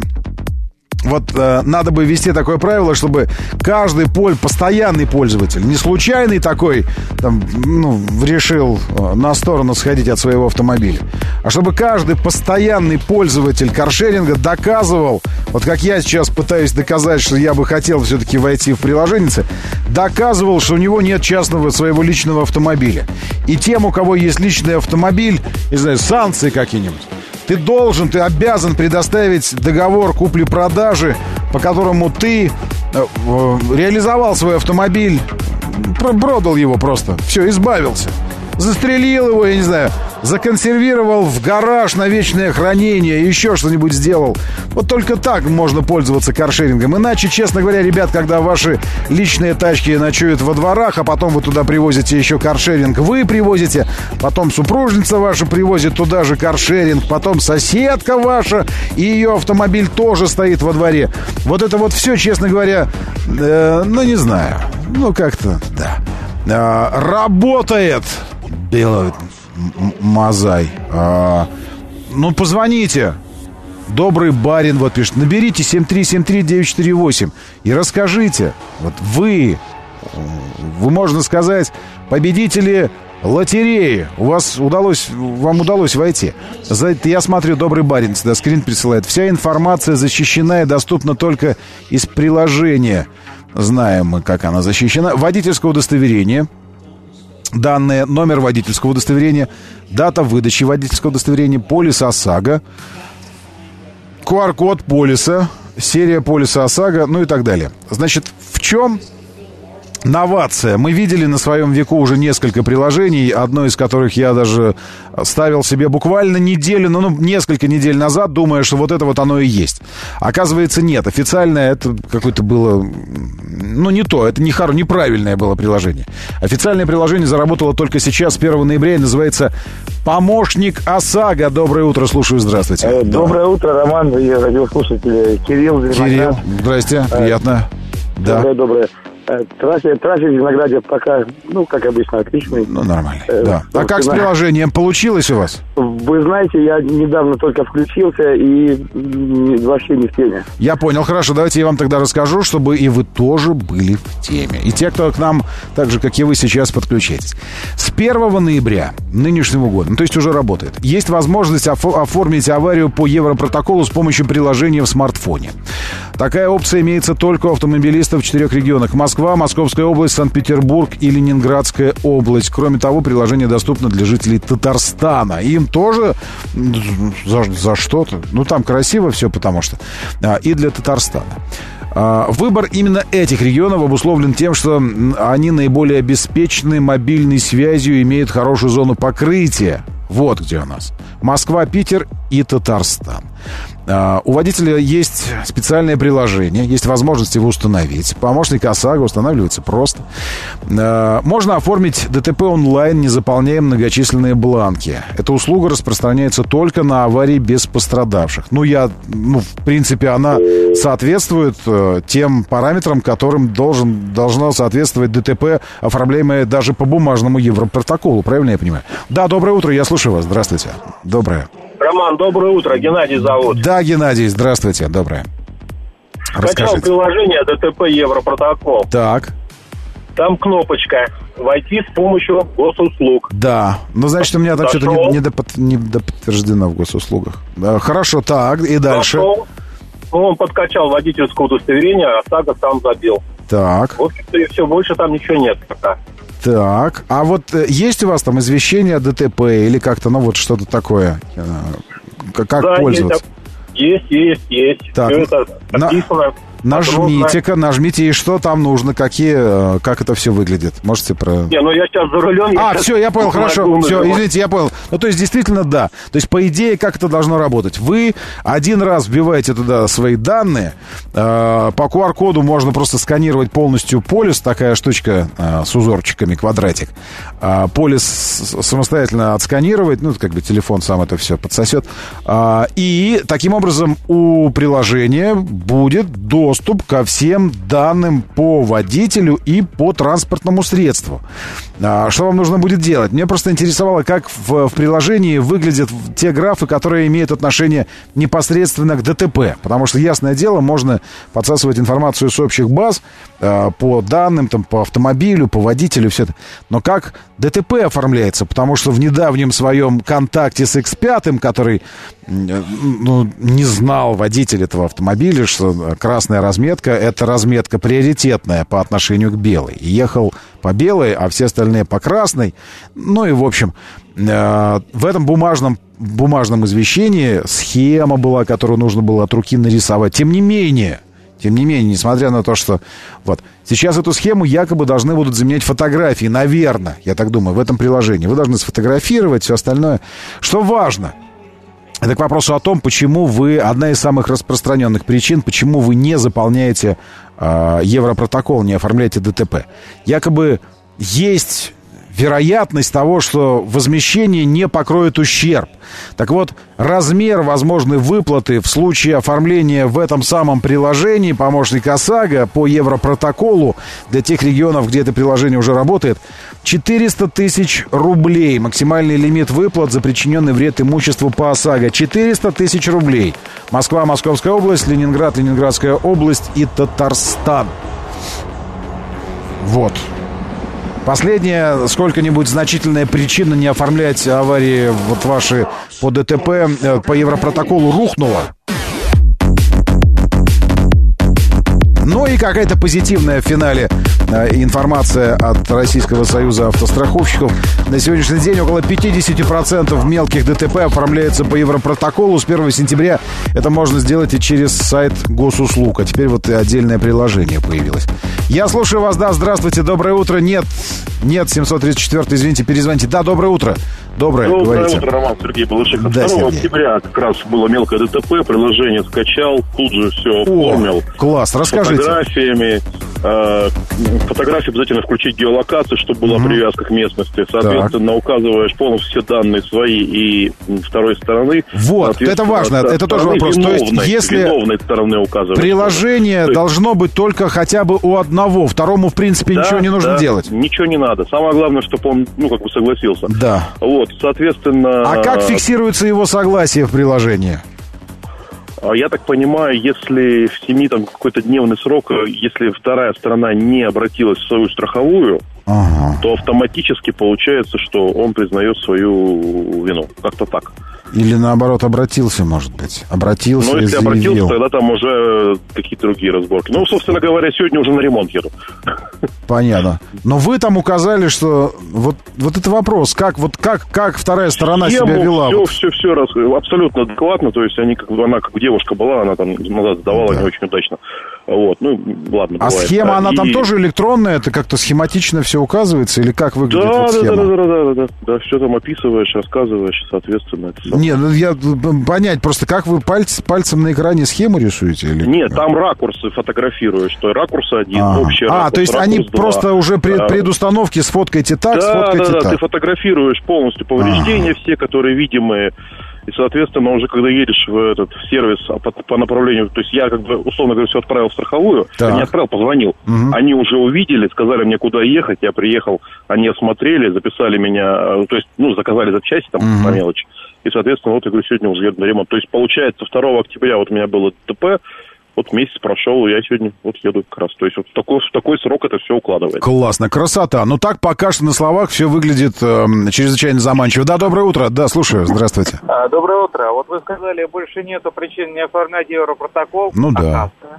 Вот э, надо бы ввести такое правило, чтобы каждый поль, постоянный пользователь, не случайный такой, там, ну, решил э, на сторону сходить от своего автомобиля, а чтобы каждый постоянный пользователь каршеринга доказывал, вот как я сейчас пытаюсь доказать, что я бы хотел все-таки войти в приложение, доказывал, что у него нет частного своего личного автомобиля. И тем, у кого есть личный автомобиль, не знаю, санкции какие-нибудь, ты должен, ты обязан предоставить договор купли-продажи, по которому ты э, реализовал свой автомобиль, продал его просто, все, избавился. Застрелил его, я не знаю, законсервировал в гараж на вечное хранение, еще что-нибудь сделал. Вот только так можно пользоваться каршерингом. Иначе, честно говоря, ребят, когда ваши личные тачки ночуют во дворах, а потом вы туда привозите еще каршеринг, вы привозите, потом супружница ваша привозит туда же каршеринг, потом соседка ваша, и ее автомобиль тоже стоит во дворе. Вот это вот все, честно говоря, э, ну, не знаю, ну, как-то, да. Э, работает. Белый Мазай. А, ну, позвоните. Добрый барин вот пишет. Наберите семь три семь три девять четыре восемь и расскажите. Вот вы, вы, можно сказать, победители лотереи. У вас удалось, вам удалось войти. За это я смотрю, добрый барин сюда скрин присылает. Вся информация защищена и доступна только из приложения. Знаем мы, как она защищена. Водительское удостоверение. Данные, номер водительского удостоверения, дата выдачи водительского удостоверения, полис ОСАГО, ку ар код полиса, серия полиса ОСАГО, ну и так далее. Значит, в чем новация? Мы видели на своем веку уже несколько приложений, одно из которых я даже ставил себе буквально неделю, ну, ну несколько недель назад, думая, что вот это вот оно и есть. Оказывается, нет. Официальное это какое-то было, ну, не то, это не хоро, неправильное было приложение. Официальное приложение заработало только сейчас, с первого ноября, и называется «Помощник ОСАГО». Доброе утро, слушаю, здравствуйте. Э, доброе да. утро, Роман, и радиослушатели. Кирилл. Кирилл, здрасте, э, приятно. Да. Доброе, доброе. Трафик, трафик в Винограде пока, ну, как обычно, отличный. Ну, нормально, э, да. А как с приложением? Получилось у вас? Вы знаете, я недавно только включился и вообще не в теме. Я понял, хорошо, давайте я вам тогда расскажу, чтобы и вы тоже были в теме. И те, кто к нам, так же, как и вы, сейчас подключаетесь. С первого ноября нынешнего года, ну, то есть уже работает, есть возможность офо- оформить аварию по Европротоколу с помощью приложения в смартфоне. Такая опция имеется только у автомобилистов в четырех регионах: Москва, Московская область, Санкт-Петербург и Ленинградская область. Кроме того, приложение доступно для жителей Татарстана. Им тоже за, за что-то. Ну, там красиво все, потому что. А, и для Татарстана. А, выбор именно этих регионов обусловлен тем, что они наиболее обеспечены мобильной связью, имеют хорошую зону покрытия. Вот где у нас. Москва, Питер и Татарстан. Uh, у водителя есть специальное приложение, есть возможность его установить. Помощник ОСАГО устанавливается просто. Uh, можно оформить ДТП онлайн, не заполняя многочисленные бланки. Эта услуга распространяется только на аварии без пострадавших. Ну, я, ну, в принципе, она соответствует uh, тем параметрам, которым должен, должно соответствовать ДТП, оформляемое даже по бумажному Европротоколу. Правильно я понимаю? Да, доброе утро, я слушаю вас. Здравствуйте. Доброе. Роман, доброе утро. Геннадий зовут. Да, Геннадий, здравствуйте. Доброе. Скачал приложение ДТП Европротокол. Так. Там кнопочка «Войти с помощью госуслуг». Да. Ну, значит, у меня там что-то не, не, допод, не доподтверждено в госуслугах. Да, хорошо, так, и дальше. Зашел. Ну, он подкачал водительское удостоверение, а ОСАГО сам забил. Так. В общем-то, и все, больше там ничего нет пока. Так, а вот э, есть у вас там извещение о ДТП или как-то, ну, вот что-то такое? Э, как да, пользоваться? Есть, есть, есть. Так, все это написано. На... Нажмите-ка, нажмите, и что там нужно, какие, как это все выглядит. Можете про... Не, ну я сейчас за рулем. А, все, я понял, хорошо, все, извините, я понял. Ну, то есть, действительно, да. То есть, по идее, как это должно работать? Вы один раз вбиваете туда свои данные, э, по ку ар коду можно просто сканировать полностью полис, такая штучка э, с узорчиками, квадратик. Э, полис самостоятельно отсканировать, ну, как бы телефон сам это все подсосет. Э, и таким образом у приложения будет до доступ ко всем данным по водителю и по транспортному средству. А, что вам нужно будет делать? Мне просто интересовало, как в, в приложении выглядят те графы, которые имеют отношение непосредственно к ДТП. Потому что, ясное дело, можно подсасывать информацию с общих баз а, по данным, там, по автомобилю, по водителю, все это. Но как ДТП оформляется? Потому что в недавнем своем контакте с икс пять, который ну, не знал водитель этого автомобиля, что красная разметка — это разметка приоритетная по отношению к белой. И ехал по белой, а все остальные по красной. Ну и, в общем, э, в этом бумажном, бумажном извещении схема была, которую нужно было от руки нарисовать. Тем не менее, тем не менее, несмотря на то, что... Вот, сейчас эту схему якобы должны будут заменять фотографии, наверное, я так думаю, в этом приложении. Вы должны сфотографировать все остальное. Что важно... Это к вопросу о том, почему вы, одна из самых распространенных причин, почему вы не заполняете э, Европротокол, не оформляете ДТП. Якобы есть вероятность того, что возмещение не покроет ущерб. Так вот, размер возможной выплаты в случае оформления в этом самом приложении помощник ОСАГО по Европротоколу для тех регионов, где это приложение уже работает, четыреста тысяч рублей. Максимальный лимит выплат за причиненный вред имуществу по ОСАГО. четыреста тысяч рублей. Москва, Московская область, Ленинград, Ленинградская область и Татарстан. Вот. Последняя, сколько-нибудь значительная причина не оформлять аварии вот ваши по ДТП э, по европротоколу рухнула? Ну и какая-то позитивная в финале э, информация от Российского союза автостраховщиков. На сегодняшний день около пятьдесят процентов мелких ДТП оформляется по европротоколу. С первого сентября это можно сделать и через сайт госуслуг. А теперь вот и отдельное приложение появилось. Я слушаю вас, да, здравствуйте, доброе утро. Нет, нет, семьсот тридцать четыре, извините, перезвоните. Да, доброе утро. Доброе, Доброе говорите. утро, Роман, Сергей Балышев. Да, второго Сергей. октября как раз было мелкое ДТП, приложение скачал, тут же все оформил. О, класс, расскажите. Фотографиями. Э, фотографии обязательно включить геолокацию, чтобы была Мгм. привязка к местности. Соответственно, указываешь полностью все данные свои и второй стороны. Вот, это Соответственно, важно, со это тоже стороны вопрос. То есть, виновной- если виновной стороны указываешь. приложение То есть- должно быть только хотя бы у одного, второму, в принципе, Да, ничего не нужно да, делать. Ничего не надо. Самое главное, чтобы он, ну, как бы согласился. Да. Вот, соответственно... А как фиксируется его согласие в приложении? А Я так понимаю, если в семьи там какой-то дневный срок, если вторая сторона не обратилась в свою страховую, ага. то автоматически получается, что он признает свою вину. Как-то так. Или наоборот обратился, может быть. Обратился Но и если заявил. обратился, тогда там уже какие-то другие разборки. Ну, собственно говоря, сегодня уже на ремонт еду. Понятно. Но вы там указали, что вот, вот это вопрос, как вот как, как вторая сторона себя вела? Все, Вот. все, все раз, абсолютно адекватно. То есть они как бы, она как девушка была, она там назад сдавала Да. не очень удачно. Вот, ну, ладно. А бывает, схема, да. она там И- тоже электронная? Это как-то схематично все указывается? Или как выглядит Да, вот да, схема? да, да, да, да, да, да, все там описываешь, рассказываешь, соответственно. Это самое. Не, ну я понять, просто как вы пальц, пальцем на экране схему рисуете? Или... Нет, там ракурсы фотографируешь, то ракурс один, А, общий а, ракурс, то есть ракурс они два. просто уже при А, предустановке сфоткайте так, да, сфоткайте да, да, так. ты фотографируешь полностью повреждения все, которые видимые, и, соответственно, уже когда едешь в этот в сервис а по, по направлению, то есть я, как бы, условно говоря, все отправил в страховую, Так. не отправил, позвонил. Мгм. Они уже увидели, сказали мне, куда ехать, я приехал, они осмотрели, записали меня, э, то есть, ну, заказали запчасти там Мгм. по мелочи. И, соответственно, вот я говорю, сегодня уже еду на ремонт. То есть, получается, второго октября вот у меня было ДТП, вот месяц прошел, и я сегодня вот еду как раз. То есть, вот в такой, в такой срок это все укладывается. Классно, красота. Ну так пока что на словах все выглядит эм, чрезвычайно заманчиво. Да, доброе утро. Да, слушаю. Здравствуйте. А, Доброе утро. Вот вы сказали, больше нету причин не оформлять европротокол. Ну А да. каска?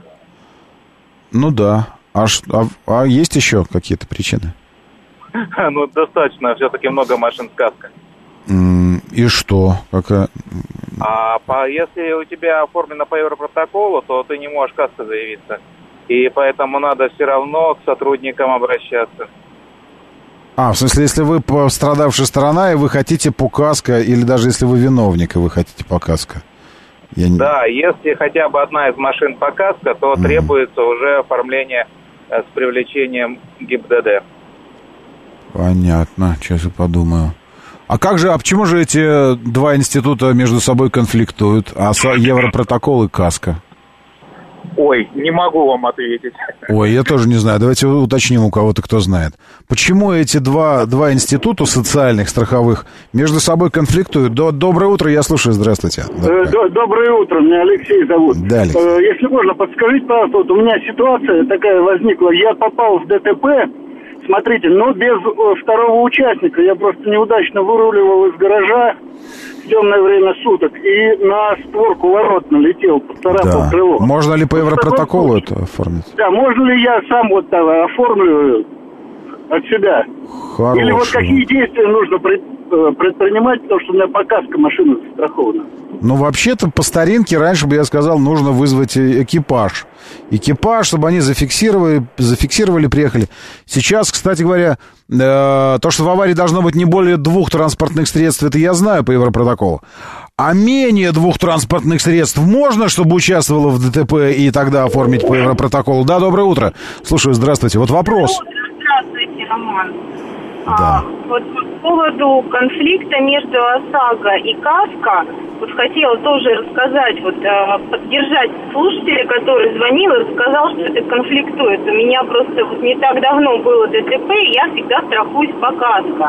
Ну да. А, ш- а, а есть еще какие-то причины? Ну, достаточно, все-таки много машин с каской. М, И что? Какая... А по, если у тебя оформлено по европротоколу, то ты не можешь каской заявиться. И поэтому надо все равно к сотрудникам обращаться. А, в смысле, если вы пострадавшая сторона, и вы хотите по каско, или даже если вы виновник, и вы хотите по каско? Я не... Да, если хотя бы одна из машин по каско, то Мгм. требуется уже оформление э, с привлечением ГИБДД. Понятно. Сейчас я подумаю. А как же, а почему же эти два института между собой конфликтуют? А со- европротокол и каско? Ой, не могу вам ответить. Ой, я тоже не знаю. Давайте уточним у кого-то, кто знает. Почему эти два, два института социальных, страховых между собой конфликтуют? До- Доброе утро, я слушаю. Здравствуйте. Да. Э, до- Доброе утро, меня Алексей зовут. Да, Алексей. Э, Если можно, подскажите, пожалуйста, вот у меня ситуация такая возникла. Я попал в ДТП, смотрите, но без э, второго участника. Я просто неудачно выруливал из гаража в темное время суток и на створку ворот налетел, поцарапал Да. крыло. Можно ли по Вот в таком европротоколу случае- это оформить? Да, можно ли я сам вот так оформлю от себя? Хорошо. Или вот какие действия нужно пред- э, предпринимать, потому что у меня по каско машина застрахована. Ну, вообще-то, по старинке, раньше бы я сказал, нужно вызвать э- экипаж. Экипаж, чтобы они зафиксировали, зафиксировали, приехали. Сейчас, кстати говоря, э, то, что в аварии должно быть не более двух транспортных средств, это я знаю по европротоколу. А менее двух транспортных средств можно, чтобы участвовало в ДТП и тогда оформить по европротоколу? Да, доброе утро. Слушаю, здравствуйте. Вот вопрос. Здравствуйте, Роман. Да. А, вот по поводу конфликта между ОСАГО и КАСКО, вот хотела тоже рассказать, вот э, поддержать слушателя, который звонил и рассказал, что это конфликтует. У меня просто вот не так давно было ДТП, и я всегда страхуюсь по КАСКО.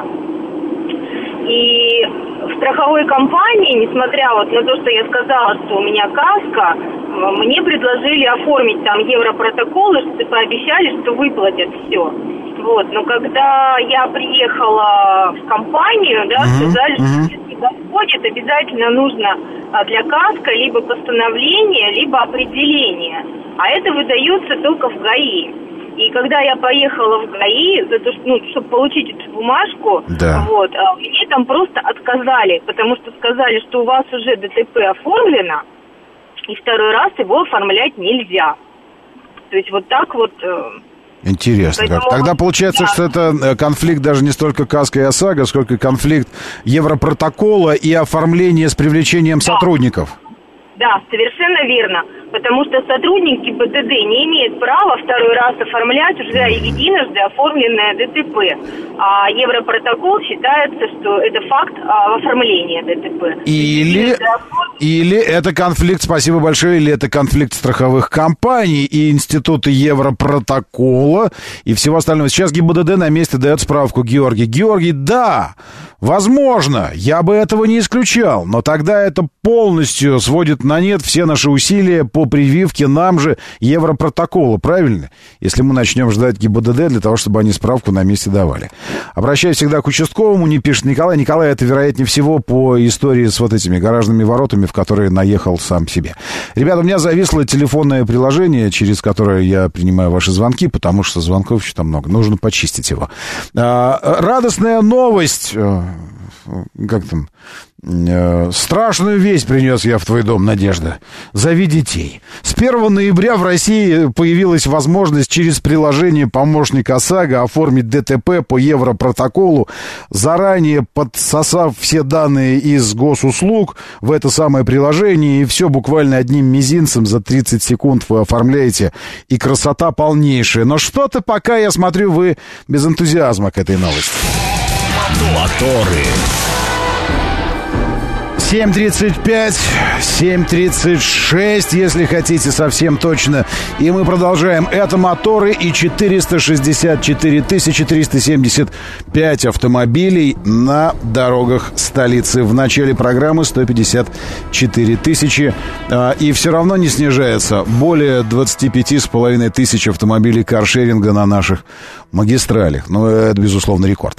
И в страховой компании, несмотря вот на то, что я сказала, что у меня каска, мне предложили оформить там европротоколы, что пообещали, что выплатят все. Вот, но когда я приехала в компанию, да, Мгм, сказали, мгм. что если подходит, обязательно нужно а, для каска либо постановление, либо определение. А это выдается только в ГАИ. И когда я поехала в ГАИ, за то, что, ну, чтобы получить эту бумажку, Да. вот, а, мне там просто отказали, потому что сказали, что у вас уже ДТП оформлено, и второй раз его оформлять нельзя. То есть вот так вот... э, Интересно. Как. Поэтому- Тогда получается, да. что это э, конфликт даже не столько КАСКО и ОСАГО, сколько конфликт Европротокола и оформления с привлечением сотрудников. Да, совершенно верно. Потому что сотрудники ПТД не имеют права второй раз оформлять уже единожды оформленное ДТП. А Европротокол считается, что это факт а, оформления ДТП. Или, Единожды оформ- или это конфликт, спасибо большое, или это конфликт страховых компаний и института Европротокола и всего остального. Сейчас ГИБДД на месте дает справку Георгий. Георгий, да, возможно, я бы этого не исключал, но тогда это полностью сводит на нет все наши усилия по прививке нам же Европротокола, правильно? Если мы начнем ждать ГИБДД для того, чтобы они справку на месте давали. Обращаюсь всегда к участковому, не пишет Николай. Николай, это, вероятнее всего, по истории с вот этими гаражными воротами, в которые наехал сам себе. Ребята, у меня зависло телефонное приложение, через которое я принимаю ваши звонки, потому что звонков еще там много. Нужно почистить его. А, радостная новость. Как там? Страшную весть принес я в твой дом, Надежда. Зови детей. С первого ноября в России появилась возможность через приложение помощник ОСАГО оформить ДТП по Европротоколу, заранее подсосав все данные из госуслуг в это самое приложение, и все буквально одним мизинцем за тридцать секунд вы оформляете, и красота полнейшая. Но что-то пока, я смотрю, вы без энтузиазма к этой новости. Моторы. семь тридцать пять, семь тридцать шесть, если хотите совсем точно. И мы продолжаем. Это моторы и четыреста шестьдесят четыре тысячи триста семьдесят пять автомобилей на дорогах столицы. В начале программы сто пятьдесят четыре тысячи. И все равно не снижается. Более двадцать пять с половиной тысяч автомобилей каршеринга на наших магистралях. Ну, это, безусловно, рекорд.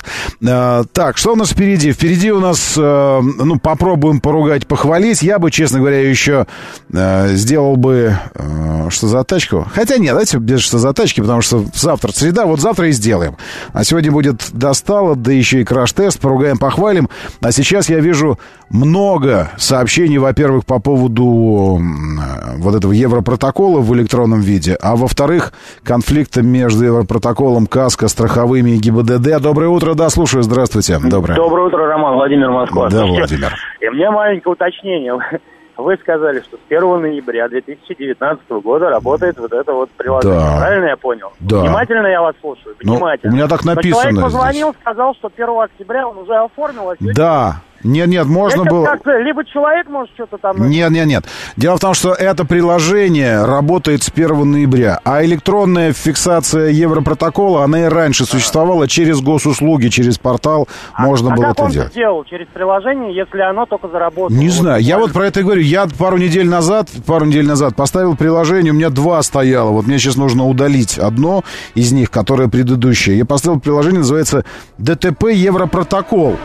Так, что у нас впереди? Впереди у нас, ну, попробуем поругать, похвалить. Я бы, честно говоря, еще э, сделал бы э, что за тачку. Хотя нет, давайте без что за тачки, потому что завтра среда, вот завтра и сделаем. А сегодня будет достало, да еще и краш-тест. Поругаем, похвалим. А сейчас я вижу много сообщений, во-первых, по поводу э, вот этого Европротокола в электронном виде, а во-вторых, конфликта между Европротоколом, КАСКО, страховыми и ГИБДД. Доброе утро, да, слушаю, здравствуйте. Доброе. Доброе утро, Роман, Владимир, Москва. Да, Слушайте, Владимир. И мне маленькое уточнение. Вы сказали, что с первого ноября две тысячи девятнадцатого года работает вот это вот приложение. Да. Правильно я понял? Да. Внимательно я вас слушаю, Ну, внимательно. у меня так Но написано человек позвонил, здесь. сказал, что первого октября он уже оформил. А сегодня... Да. Нет, нет, можно Это было... как-то либо человек, может, что-то там... Нет, нет, нет. Дело в том, что это приложение работает с первого ноября, а электронная фиксация Европротокола, она и раньше существовала через госуслуги, через портал можно а было как это он делать. сделал через приложение, если оно только заработало? Не Вот знаю, я буквально. вот про это и говорю. Я пару недель назад, пару недель назад поставил приложение, у меня два стояло. Вот мне сейчас нужно удалить одно из них, которое предыдущее. Я поставил приложение, называется ДТП Европротокол.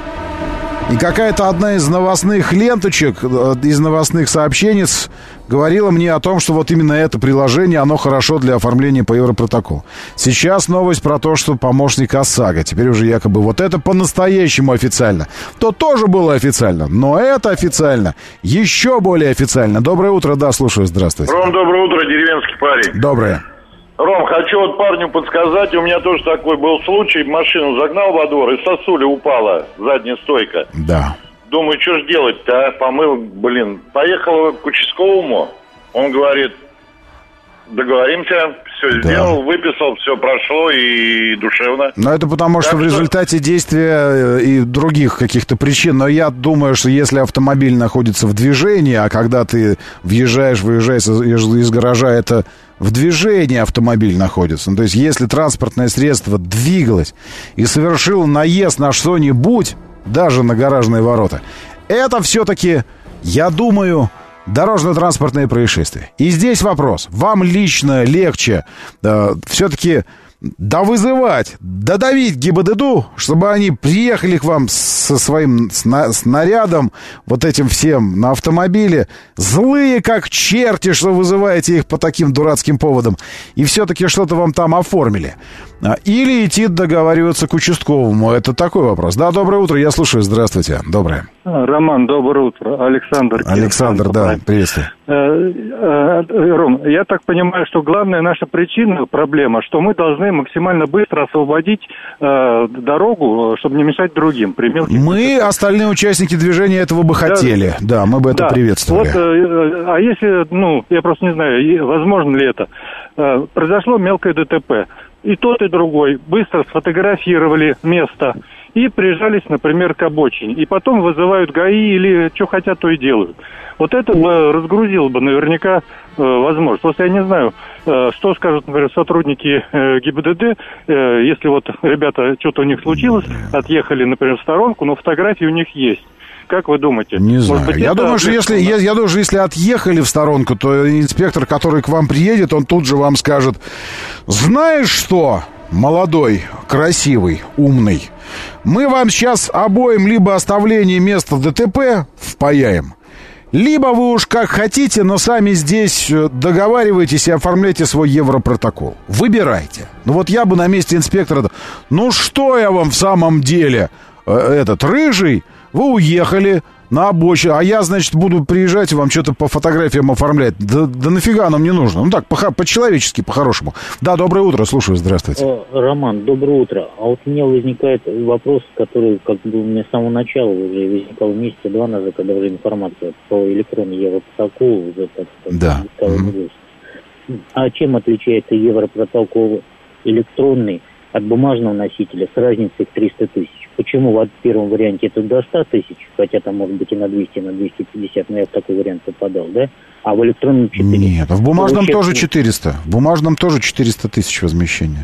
И какая-то одна из новостных ленточек, из новостных сообщенец говорила мне о том, что вот именно это приложение, оно хорошо для оформления по Европротоколу. Сейчас новость про то, что помощник ОСАГО. Теперь уже якобы вот это по-настоящему официально. То тоже было официально, но это официально еще более официально. Доброе утро, да, слушаю, здравствуйте. Ром, доброе утро, деревенский парень. Доброе. Ром, хочу вот парню подсказать, у меня тоже такой был случай, машину загнал во двор, и сосуля упала, задняя стойка. Да. Думаю, что ж делать-то, а? Помыл, блин. Поехал к участковому, он говорит, договоримся, все Да. сделал, выписал, все прошло и душевно. Но это потому, что Так в результате действия и других каких-то причин. Но я думаю, что если автомобиль находится в движении, а когда ты въезжаешь, выезжаешь из, из гаража, это в движении автомобиль находится. Ну, то есть, если транспортное средство двигалось и совершило наезд на что-нибудь, даже на гаражные ворота, это все-таки, я думаю, дорожно-транспортное происшествие. И здесь вопрос. Вам лично легче э, все-таки довызывать, додавить ГИБДДу, чтобы они приехали к вам со своим сна- снарядом, вот этим всем на автомобиле, злые как черти, что вызываете их по таким дурацким поводам, и все-таки что-то вам там оформили. Или идти договариваться к участковому. Это такой вопрос. Да, доброе утро, я слушаю, здравствуйте. Доброе. Роман, доброе утро. Александр. Александр, да, приветствую. Ром, я так понимаю, что главная наша причина, проблема, что мы должны максимально быстро освободить э, дорогу, чтобы не мешать другим. При мелких... Мы, остальные участники движения, этого бы хотели. Да, да мы бы это да. приветствовали. Вот, э, а если, ну, я просто не знаю, возможно ли это, э, произошло мелкое ДТП, и тот, и другой быстро сфотографировали место и прижались, например, к обочине. И потом вызывают ГАИ или что хотят, то и делают. Вот это бы разгрузило бы наверняка э, возможность. Просто я не знаю, э, что скажут, например, сотрудники э, ГИБДД, э, если вот ребята, что-то у них случилось, отъехали, например, в сторонку, но фотографии у них есть. Как вы думаете? Не знаю. Быть, я думаю, что если, я, я думаю, что если отъехали в сторонку, то инспектор, который к вам приедет, он тут же вам скажет: знаешь что, молодой, красивый, умный, мы вам сейчас обоим либо оставление места ДТП впаяем, либо вы уж как хотите, но сами здесь договариваетесь и оформляйте свой европротокол. Выбирайте. Ну вот я бы на месте инспектора... Ну что я вам в самом деле, этот, рыжий... Вы уехали на обочину, а я, значит, буду приезжать и вам что-то по фотографиям оформлять. Да, да нафига нам не нужно? Ну так, по- по-человечески, по-хорошему. Да, доброе утро, слушаю, здравствуйте. Роман, доброе утро. А вот у меня возникает вопрос, который как бы у меня с самого начала уже возникал месяца два назад, когда уже информация по электронному европротоколу уже так сказать, да. Mm-hmm. А чем отличается европротокол электронный от бумажного носителя с разницей в триста тысяч? Почему в первом варианте это до ста тысяч, хотя там может быть и на двести, и на двести пятьдесят, но я в такой вариант попадал, да? А в электронном четыреста. Нет, в бумажном Получается... тоже четыреста. В бумажном тоже четыреста тысяч возмещения.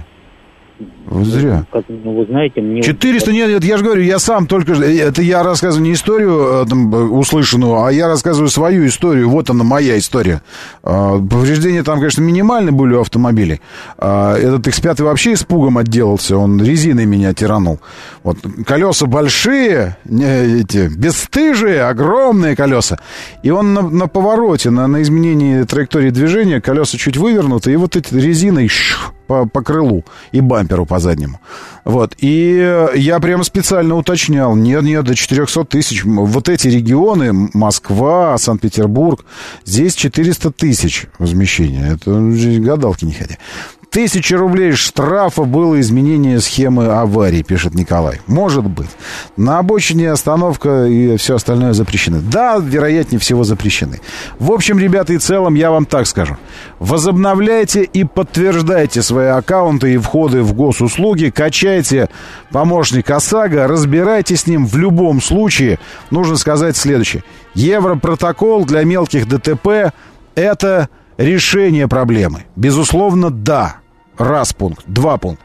Вы зря. Как, ну, вы знаете, мне... четыреста, нет, нет, я же говорю, я сам только... Это я рассказываю не историю там, услышанную, а я рассказываю свою историю. Вот она, моя история. Повреждения там, конечно, минимальные были у автомобилей. Этот икс пять вообще испугом отделался. Он резиной меня тиранул. Вот. Колеса большие, эти, бесстыжие, огромные колеса. И он на, на повороте, на, на изменении траектории движения, колеса чуть вывернуты, и вот эти резиной... По, по крылу и бамперу по заднему. Вот. И я прямо специально уточнял. Нет, нет, до четырехсот тысяч. Вот эти регионы, Москва, Санкт-Петербург, здесь четыреста тысяч возмещения. Это гадалки не ходи. Тысяча рублей штрафа было изменение схемы аварии, пишет Николай. Может быть. На обочине остановка и все остальное запрещены. Да, вероятнее всего запрещены. В общем, ребята, и целом я вам так скажу. Возобновляйте и подтверждайте свои аккаунты и входы в госуслуги. Качайте помощник ОСАГО. Разбирайтесь с ним в любом случае. Нужно сказать следующее. Европротокол для мелких ДТП – это... решение проблемы. Безусловно, да. Раз пункт. Два пункт.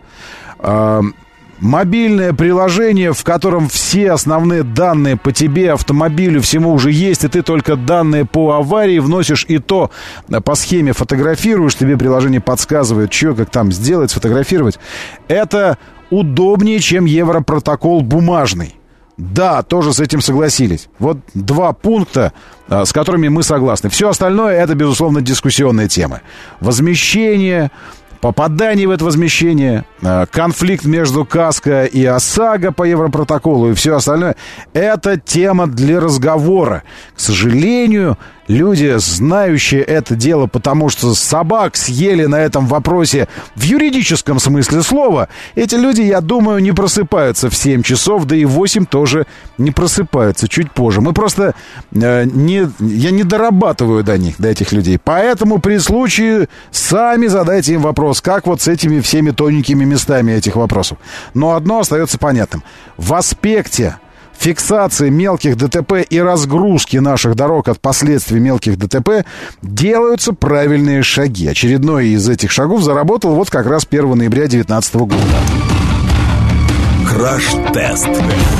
Э, мобильное приложение, в котором все основные данные по тебе, автомобилю, всему уже есть, и ты только данные по аварии вносишь, и то по схеме фотографируешь, тебе приложение подсказывает, что, как там сделать, сфотографировать. Это удобнее, чем европротокол бумажный. Да, тоже с этим согласились. Вот два пункта, с которыми мы согласны. Все остальное — это, безусловно, дискуссионные темы. Возмещение, попадание в это возмещение, конфликт между КАСКО и ОСАГО по европротоколу и все остальное — это тема для разговора. К сожалению, люди, знающие это дело, потому что собак съели на этом вопросе в юридическом смысле слова, эти люди, я думаю, не просыпаются в семь часов, да и в восемь тоже не просыпаются, чуть позже. Мы просто э, не, я не дорабатываю до них, до этих людей. Поэтому при случае сами задайте им вопрос, как вот с этими всеми тоненькими местами этих вопросов. Но одно остается понятным. В аспекте фиксации мелких ДТП и разгрузки наших дорог от последствий мелких ДТП делаются правильные шаги. Очередной из этих шагов заработал вот как раз первого ноября две тысячи девятнадцатого года. Краш-тест.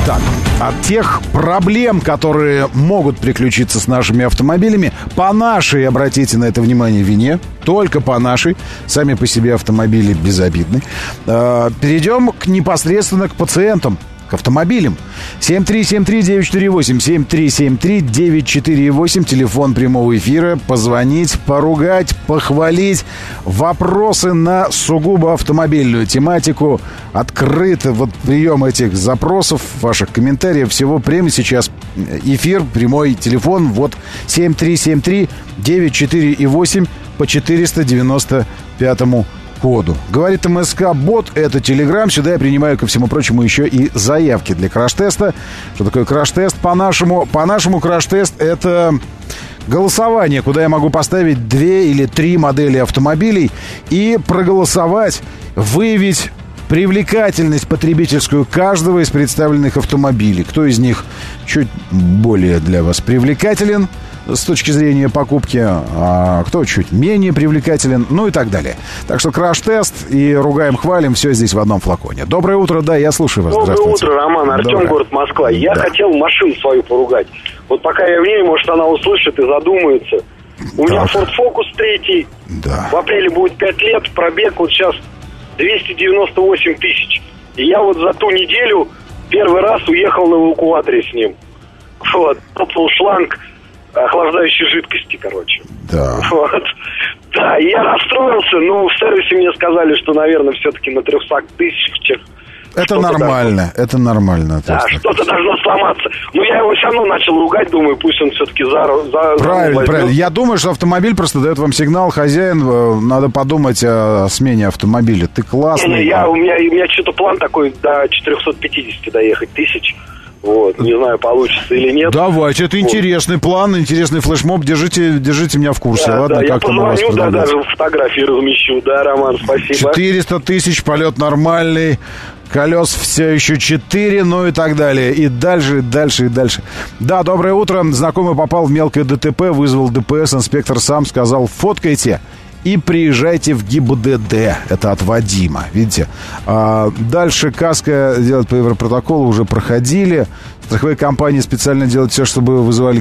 Так, от тех проблем, которые могут приключиться с нашими автомобилями, по нашей, обратите на это внимание, вине, только по нашей, сами по себе автомобили безобидны, э, перейдем к, непосредственно к пациентам, к автомобилям. семь три семь три девять четыре восемь, семь три семь три девять четыре восемь, телефон прямого эфира, позвонить, поругать, похвалить, вопросы на сугубо автомобильную тематику, открыт вот прием этих запросов, ваших комментариев, всего прямо сейчас эфир, прямой телефон, вот семь три семь три девять четыре восемь по четыреста девяносто пятому коду. Говорит МСК-бот, это Телеграм. Сюда я принимаю, ко всему прочему, еще и заявки для краш-теста. Что такое краш-тест? По-нашему, по-нашему краш-тест — это голосование, куда я могу поставить две или три модели автомобилей и проголосовать, выявить привлекательность потребительскую каждого из представленных автомобилей. Кто из них чуть более для вас привлекателен с точки зрения покупки, а кто чуть менее привлекателен, ну и так далее. Так что краш-тест и ругаем, хвалим, все здесь в одном флаконе. Доброе утро, да, я слушаю вас. Доброе утро, Роман, Артем, Доброе. город Москва. Я Да. хотел машину свою поругать. Вот пока я в ней, может, она услышит и задумается. У меня Ford Focus третий, да. В апреле будет пять лет, пробег вот сейчас двести девяносто восемь тысяч. И я вот за ту неделю первый раз уехал на эвакуаторе с ним. Вот, попал шланг охлаждающей жидкости, короче. Да. Вот. Да, и я расстроился, но в сервисе мне сказали, что, наверное, все-таки на трехстах тысячах. Это нормально, это нормально. Да, что-то должно сломаться. Но я его все равно начал ругать, думаю, пусть он все-таки за... за Правильно, возьмет. правильно. Я думаю, что автомобиль просто дает вам сигнал, хозяин, э, надо подумать о смене автомобиля. Ты классный. Не, не, я, у меня, у меня что-то план такой до четыреста пятьдесят доехать тысяч. Вот, не знаю, получится или нет. Давайте, это вот. Интересный план, интересный флешмоб. Держите, держите меня в курсе. Да, Ладно, да, я как там у вас позвоню, да, продвигается? даже фотографии размещу. Да, Роман, спасибо. четыреста тысяч, полет нормальный. Колес все еще четыре, ну и так далее. И дальше, и дальше, и дальше. Да, доброе утро. Знакомый попал в мелкое ДТП, вызвал ДПС. Инспектор сам сказал: фоткайте и приезжайте в ГИБДД. Это от Вадима, видите. А дальше каско делать по Европротоколу уже проходили. Страховые компании специально делают все, чтобы вызывали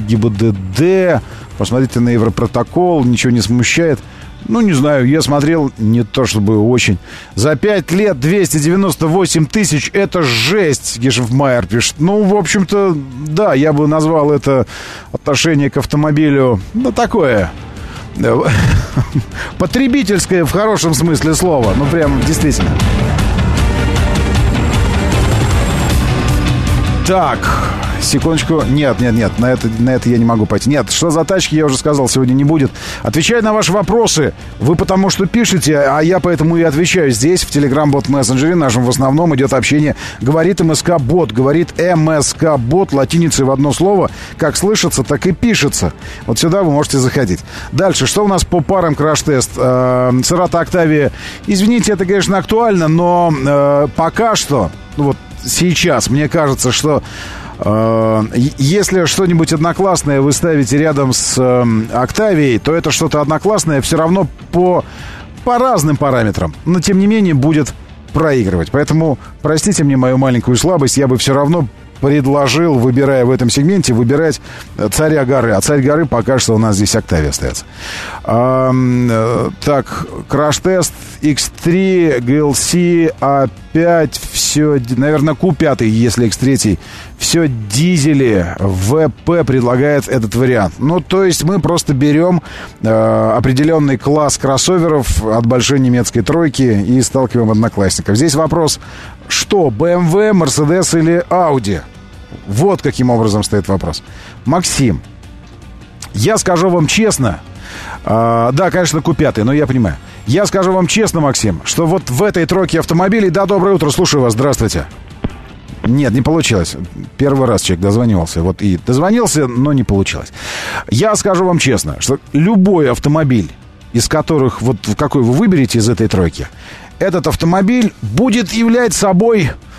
ГИБДД. Посмотрите на Европротокол, ничего не смущает. Ну, не знаю, я смотрел, не то чтобы очень. За пять лет двести девяносто восемь тысяч, это жесть, Гешефмайер пишет. Ну, в общем-то, да, я бы назвал это отношение к автомобилю, ну, такое... потребительское в хорошем смысле слова. Ну, прям, действительно. Так, секундочку. Нет, нет, нет, на это, на это я не могу пойти. Нет, что за тачки, я уже сказал, сегодня не будет. Отвечаю на ваши вопросы. Вы потому что пишете, а я поэтому и отвечаю. Здесь, в Telegram-бот мессенджере нашем в основном идет общение. Говорит МСК-бот, говорит МСК-бот, латиницей в одно слово. Как слышится, так и пишется. Вот сюда вы можете заходить. Дальше, что у нас по парам краш-тест? Э, Церата Октавия. Извините, это, конечно, актуально, но э, пока что, ну вот сейчас, мне кажется, что э, если что-нибудь одноклассное вы ставите рядом с э, Октавией, то это что-то одноклассное все равно по, по разным параметрам, но тем не менее будет проигрывать. Поэтому простите мне мою маленькую слабость, я бы все равно предложил, выбирая в этом сегменте, выбирать Царя горы. А Царь горы пока что у нас здесь Октавия остается. А, так, краш-тест икс три, джи эл си, а пять, все, наверное, Q пять, если икс три, все дизели, вэ пэ предлагает этот вариант. Ну, то есть мы просто берем э, определенный класс кроссоверов от большой немецкой тройки и сталкиваем одноклассников. Здесь вопрос, что, бэ эм вэ, Mercedes или Audi? Вот каким образом стоит вопрос. Максим, я скажу вам честно, э, да, конечно, Q пять, но я понимаю. Я скажу вам честно, Максим, что вот в этой тройке автомобилей... Да, доброе утро, слушаю вас, здравствуйте. Нет, не получилось. Первый раз человек дозвонился. Вот и дозвонился, но не получилось. Я скажу вам честно, что любой автомобиль, из которых, вот какой вы выберете из этой тройки, этот автомобиль будет являть собой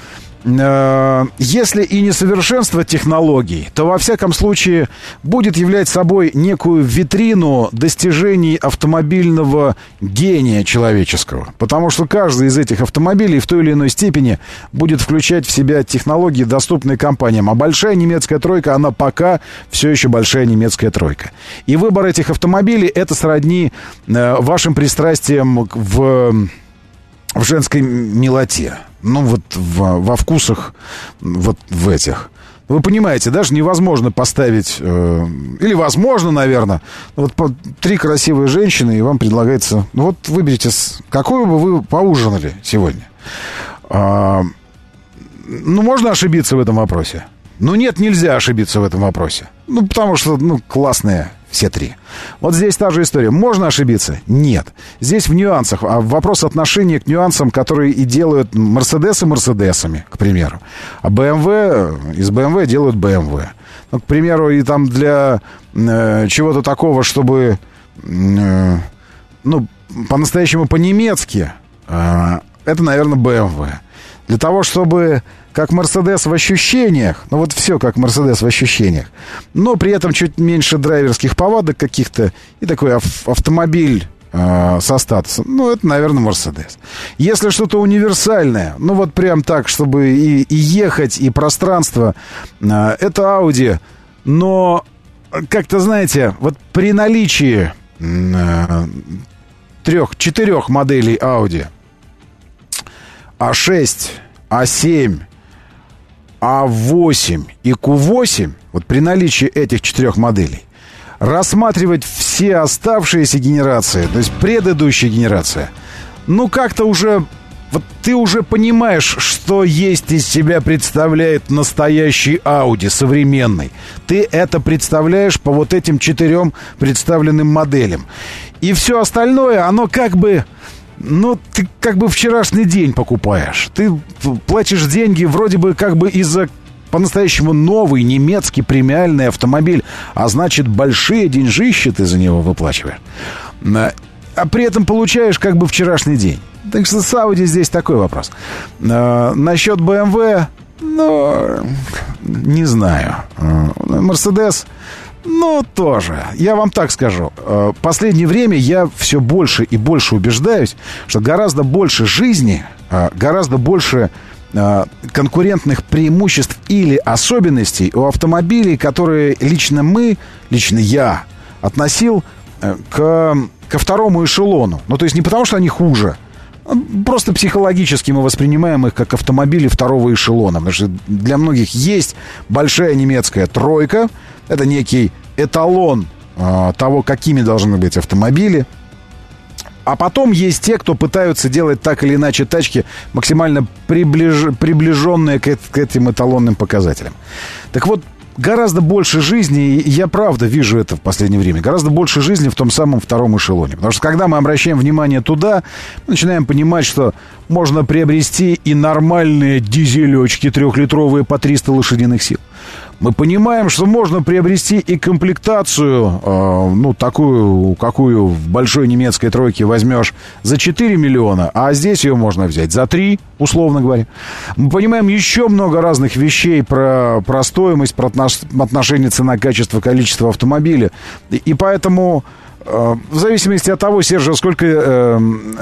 э, если и несовершенство технологий, то во всяком случае будет являть собой некую витрину достижений автомобильного гения человеческого. Потому что каждый из этих автомобилей в той или иной степени будет включать в себя технологии, доступные компаниям. А большая немецкая тройка, она пока все еще большая немецкая тройка. И выбор этих автомобилей — это сродни э, вашим пристрастиям в, в женской милоте. Ну, вот в, во вкусах, вот в этих. Вы понимаете, даже невозможно поставить, э, или возможно, наверное, вот по, три красивые женщины, и вам предлагается, ну вот выберите, какую бы вы поужинали сегодня. А, ну, можно ошибиться в этом вопросе? Ну, нет, нельзя ошибиться в этом вопросе. Ну, потому что, ну, классные все три. Вот здесь та же история. Можно ошибиться? Нет. Здесь в нюансах. А вопрос отношения к нюансам, которые и делают Мерседесы Мерседесами, к примеру. А бэ эм вэ из бэ эм вэ делают бэ эм вэ. Ну, к примеру, и там для э, чего-то такого, чтобы, э, ну, по-настоящему по-немецки, э, это, наверное, бэ эм вэ. Для того, чтобы... как Мерседес в ощущениях, ну вот все как Мерседес в ощущениях, но при этом чуть меньше драйверских повадок каких-то и такой ав- автомобиль э, со статусом, ну это, наверное, Мерседес. Если что-то универсальное, ну вот прям так, чтобы и, и ехать, и пространство, э, это Audi, но как-то, знаете, вот при наличии э, трех, четырех моделей Audi, а шесть, а семь, а восемь и кью восемь, вот при наличии этих четырех моделей, рассматривать все оставшиеся генерации, то есть предыдущая генерация, ну как-то уже, вот ты уже понимаешь, что есть из себя представляет настоящий Audi, современный. Ты это представляешь по вот этим четырем представленным моделям. И все остальное, оно как бы... Ну, ты как бы вчерашний день покупаешь. Ты платишь деньги вроде бы как бы из-за по-настоящему новый немецкий премиальный автомобиль, а значит, большие деньжища ты за него выплачиваешь. А при этом получаешь как бы вчерашний день. Так что с Audi здесь такой вопрос. А, насчет бэ эм вэ, ну, не знаю. Mercedes... Ну, тоже. Я вам так скажу. В последнее время я все больше и больше убеждаюсь, что гораздо больше жизни, гораздо больше конкурентных преимуществ или особенностей у автомобилей, которые лично мы, лично я относил к, ко второму эшелону. Ну, то есть не потому, что они хуже. Просто психологически мы воспринимаем их как автомобили второго эшелона. Потому что для многих есть большая немецкая тройка. Это некий эталон э, того, какими должны быть автомобили. А потом есть те, кто пытаются делать так или иначе тачки максимально приближ... приближенные к, к этим эталонным показателям. Так вот, гораздо больше жизни, и я правда вижу это в последнее время, гораздо больше жизни в том самом втором эшелоне. Потому что когда мы обращаем внимание туда, мы начинаем понимать, что можно приобрести и нормальные дизелечки трехлитровые по триста лошадиных сил. Мы понимаем, что можно приобрести и комплектацию, э, ну, такую, какую в большой немецкой тройке возьмешь за четыре миллиона, а здесь ее можно взять за три, условно говоря. Мы понимаем еще много разных вещей про, про стоимость, про отношение цена-качество, количество автомобиля. И, и поэтому, э, в зависимости от того, Серджио, сколько... Э,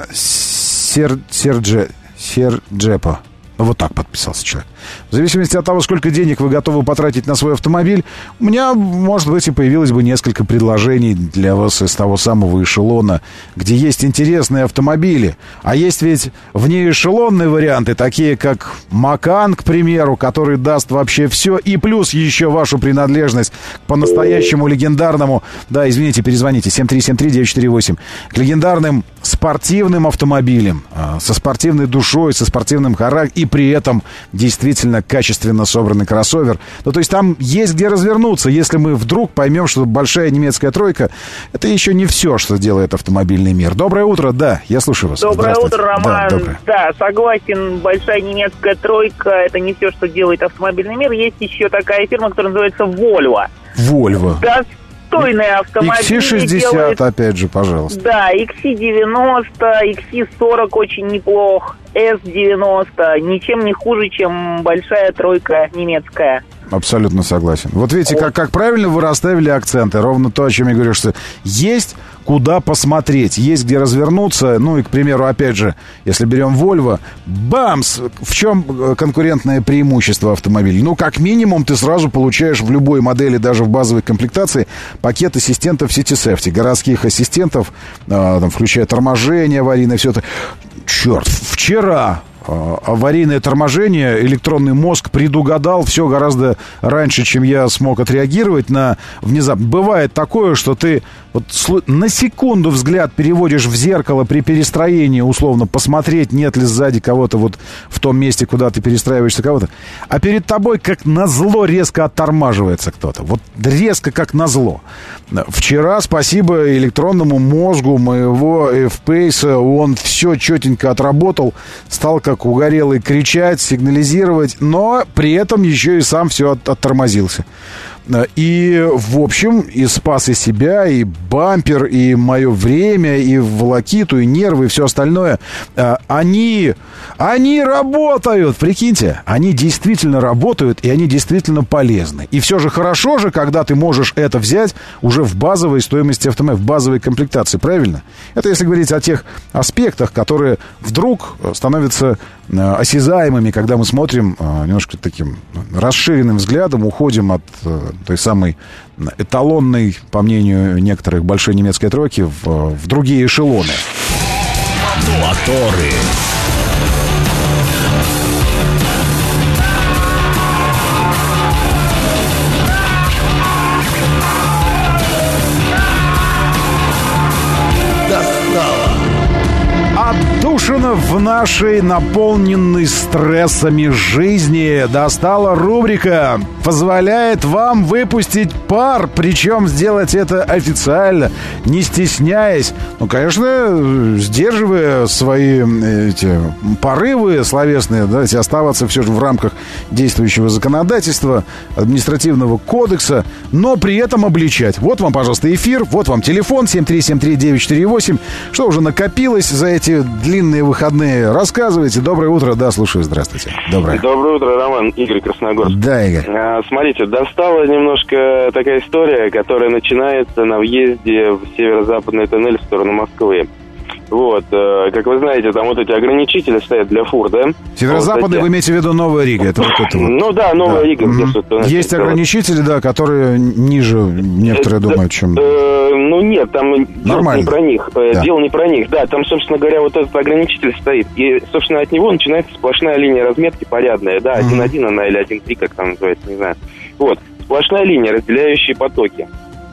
сер, Сердже, Серджепо. Вот так подписался человек. В зависимости от того, сколько денег вы готовы потратить на свой автомобиль, у меня, может быть, и появилось бы несколько предложений для вас из того самого эшелона, где есть интересные автомобили. А есть ведь внеэшелонные варианты, такие как Макан, к примеру, который даст вообще все, и плюс еще вашу принадлежность к по-настоящему легендарному, да, извините, перезвоните, семь три семь три девять четыре восемь, к легендарным спортивным автомобилям, со спортивной душой, со спортивным характером, и при этом действительно качественно собранный кроссовер. Ну, то есть там есть где развернуться, если мы вдруг поймем, что большая немецкая тройка — это еще не все, что делает автомобильный мир. Доброе утро, да, я слушаю вас. Доброе утро, Роман. Да, доброе. Да, согласен, большая немецкая тройка — это не все, что делает автомобильный мир. Есть еще такая фирма, которая называется Volvo. Volvo. Да, достойные автомобили. икс си шестьдесят, делают. опять же, пожалуйста. Да, икс си девяносто, икс си сорок очень неплох, эс девяносто, ничем не хуже, чем большая тройка немецкая. Абсолютно согласен. Вот видите, как, как правильно вы расставили акценты. Ровно то, о чем я говорю, что есть куда посмотреть, есть где развернуться. Ну и, к примеру, опять же, если берем Volvo, бамс! В чем конкурентное преимущество автомобиля? Ну, как минимум, ты сразу получаешь в любой модели, даже в базовой комплектации, пакет ассистентов City Safety, городских ассистентов, э, там, включая торможение аварийное, все это. Черт, вчера... аварийное торможение, электронный мозг предугадал все гораздо раньше, чем я смог отреагировать на внезапно. Бывает такое, что ты вот на секунду взгляд переводишь в зеркало при перестроении, условно, посмотреть, нет ли сзади кого-то вот в том месте, куда ты перестраиваешься кого-то, а перед тобой как назло резко оттормаживается кто-то. Вот резко как назло. Вчера, спасибо электронному мозгу моего F-Pace, он все четенько отработал, стал как угорелый кричать, сигнализировать, но при этом еще и сам все от, оттормозился. И, в общем, и спас и себя, и бампер, и мое время, и волокиту, и нервы, и все остальное. Они, они работают, прикиньте. Они действительно работают, и они действительно полезны. И все же хорошо же, когда ты можешь это взять уже в базовой стоимости автомобиля, в базовой комплектации, правильно? Это если говорить о тех аспектах, которые вдруг становятся осязаемыми, когда мы смотрим немножко таким расширенным взглядом, уходим от той самой эталонной, по мнению некоторых, большой немецкой тройки в, в другие эшелоны. Моторы. Отдушина в нашей наполненной стрессами жизни достала рубрика, позволяет вам выпустить пар, причем сделать это официально, не стесняясь. Ну, конечно, сдерживая свои эти порывы словесные, да, оставаться все же в рамках действующего законодательства, административного кодекса, но при этом обличать. Вот вам, пожалуйста, эфир, вот вам телефон семь три семь три девять четыре восемь. Что уже накопилось за эти длинные выходные? Рассказывайте. Доброе утро. Да, слушаю. Здравствуйте. Доброе. Доброе утро, Роман. Игорь, Красногорск. Да, Игорь. А, смотрите, достала немножко такая история, которая начинается на въезде в северо-западный тоннель в сторону Москвы. Вот, э, как вы знаете, там вот эти ограничители стоят для фур, да? Северо-западный, вот, вы имеете в виду Новая Рига? Это вот это вот. Ну да, Новая да. Рига. Mm-hmm. Есть ограничители, да, которые ниже, некоторые это, думают, чем... Э, ну нет, там дело не про них. Да. Дело не про них, да, там, собственно говоря, вот этот ограничитель стоит. И, собственно, от него начинается сплошная линия разметки порядная, да, один один она или один три, как там называется, не знаю. Вот, сплошная линия, разделяющая потоки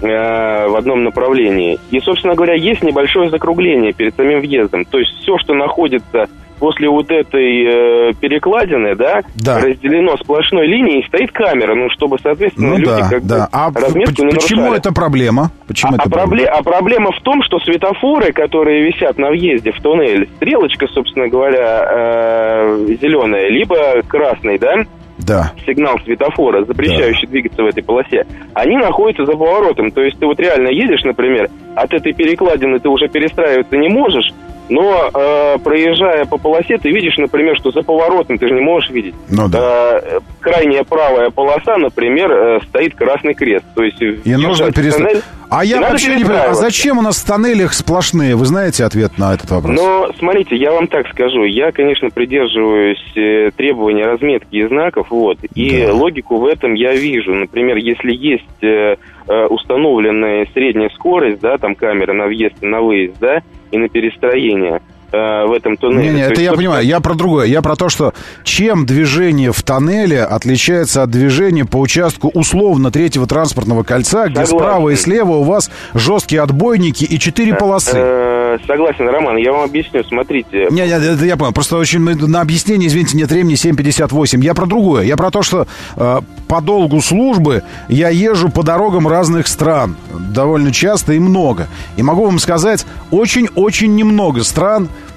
в одном направлении. И, собственно говоря, есть небольшое закругление перед самим въездом. То есть все, что находится после вот этой э, перекладины, да, да, разделено сплошной линией, стоит камера, ну, чтобы, соответственно, ну, люди да, как да. бы а разметку не почему нарушали. это проблема? Почему а, это а, проблема? а проблема в том, что светофоры, которые висят на въезде в туннель, стрелочка, собственно говоря, э, зеленая, либо красный, да, Да. сигнал светофора, запрещающий да. двигаться в этой полосе, они находятся за поворотом. То есть ты вот реально едешь, например, от этой перекладины ты уже перестраиваться не можешь, но э, проезжая по полосе, ты видишь, например, что за поворотом ты же не можешь видеть. Ну, да. э, крайняя правая полоса, например, э, стоит красный крест. То есть и нужно перестраиваться. А я вообще не понимаю, а зачем у нас в тоннелях сплошные? Вы знаете ответ на этот вопрос? Ну, смотрите, я вам так скажу. Я, конечно, придерживаюсь э, требований разметки и знаков, вот. И да. логику в этом я вижу. Например, если есть э, э, установленная средняя скорость, да, там камера на въезд и на выезд, да, и на перестроение э, в этом туннеле. Не, не, это есть, я собственно... понимаю, я про другое. Я про то, что чем движение в тоннеле отличается от движения по участку условно третьего транспортного кольца, где Согласен. Справа и слева у вас жесткие отбойники и четыре полосы. Согласен, Роман, я вам объясню, смотрите. Не, не, это я понял, просто очень на объяснение, извините, нет времени, семь пятьдесят восемь. Я про другое, я про то, что э, по долгу службы я езжу по дорогам разных стран довольно часто и много. И могу вам сказать, очень-очень немного стран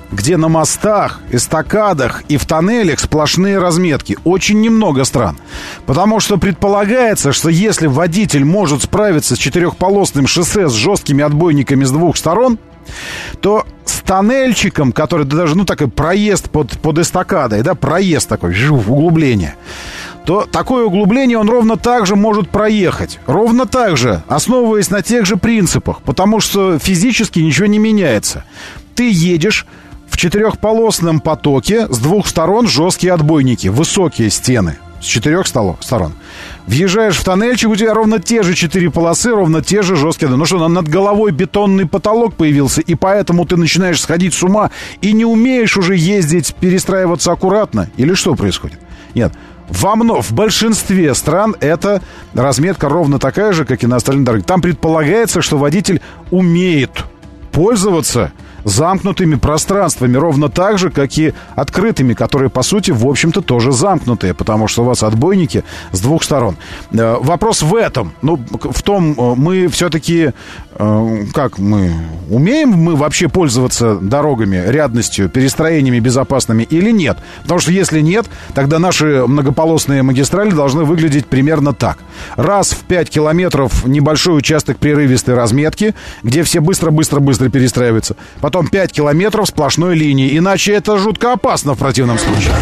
где на мостах, эстакадах и в тоннелях сплошные разметки. Очень немного стран. Потому что предполагается, что если водитель может справиться с четырехполосным шоссе с жесткими отбойниками с двух сторон, то с тоннельчиком, который даже, ну, такой проезд под, под эстакадой, да, проезд такой, жух, углубление, то такое углубление он ровно так же может проехать. Ровно так же, основываясь на тех же принципах, потому что физически ничего не меняется. Ты едешь в четырехполосном потоке, с двух сторон жесткие отбойники, высокие стены, с четырех сторон. Въезжаешь в тоннельчик, у тебя ровно те же четыре полосы, ровно те же жесткие. Ну что, над головой бетонный потолок появился, и поэтому ты начинаешь сходить с ума и не умеешь уже ездить, перестраиваться аккуратно? Или что происходит? Нет. Во мно, в большинстве стран эта разметка ровно такая же, как и на остальных дорогах. Там предполагается, что водитель умеет пользоваться замкнутыми пространствами, ровно так же, как и открытыми, которые, по сути, в общем-то, тоже замкнутые, потому что у вас отбойники с двух сторон. Э, вопрос в этом. Ну, в том, мы все-таки, э, как мы, умеем мы вообще пользоваться дорогами, рядностью, перестроениями безопасными или нет? Потому что если нет, тогда наши многополосные магистрали должны выглядеть примерно так. Раз в пять километров небольшой участок прерывистой разметки, где все быстро-быстро-быстро перестраиваются. Потом пять километров сплошной линии. Иначе это жутко опасно в противном случае.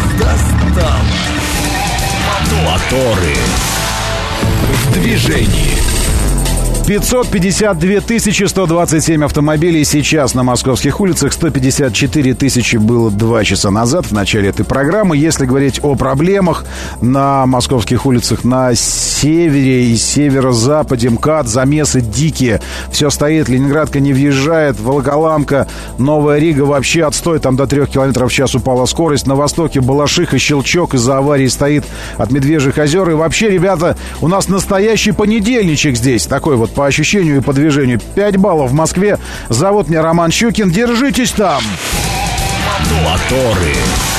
Моторы в движении. пятьсот пятьдесят две тысячи сто двадцать семь автомобилей сейчас на московских улицах. сто пятьдесят четыре тысячи было два часа назад, в начале этой программы. Если говорить о проблемах на московских улицах, на севере и северо-западе, МКАД, замесы дикие. Все стоит, Ленинградка не въезжает, Волоколамка, Новая Рига вообще отстой. Там до трех километров в час упала скорость. На востоке Балашиха, Щелчок из-за аварии стоит от Медвежьих озер. И вообще, ребята, у нас настоящий понедельничек здесь. Такой вот по ощущению и по движению. пять баллов в Москве. Зовут меня Роман Щукин. Держитесь там. Моторы.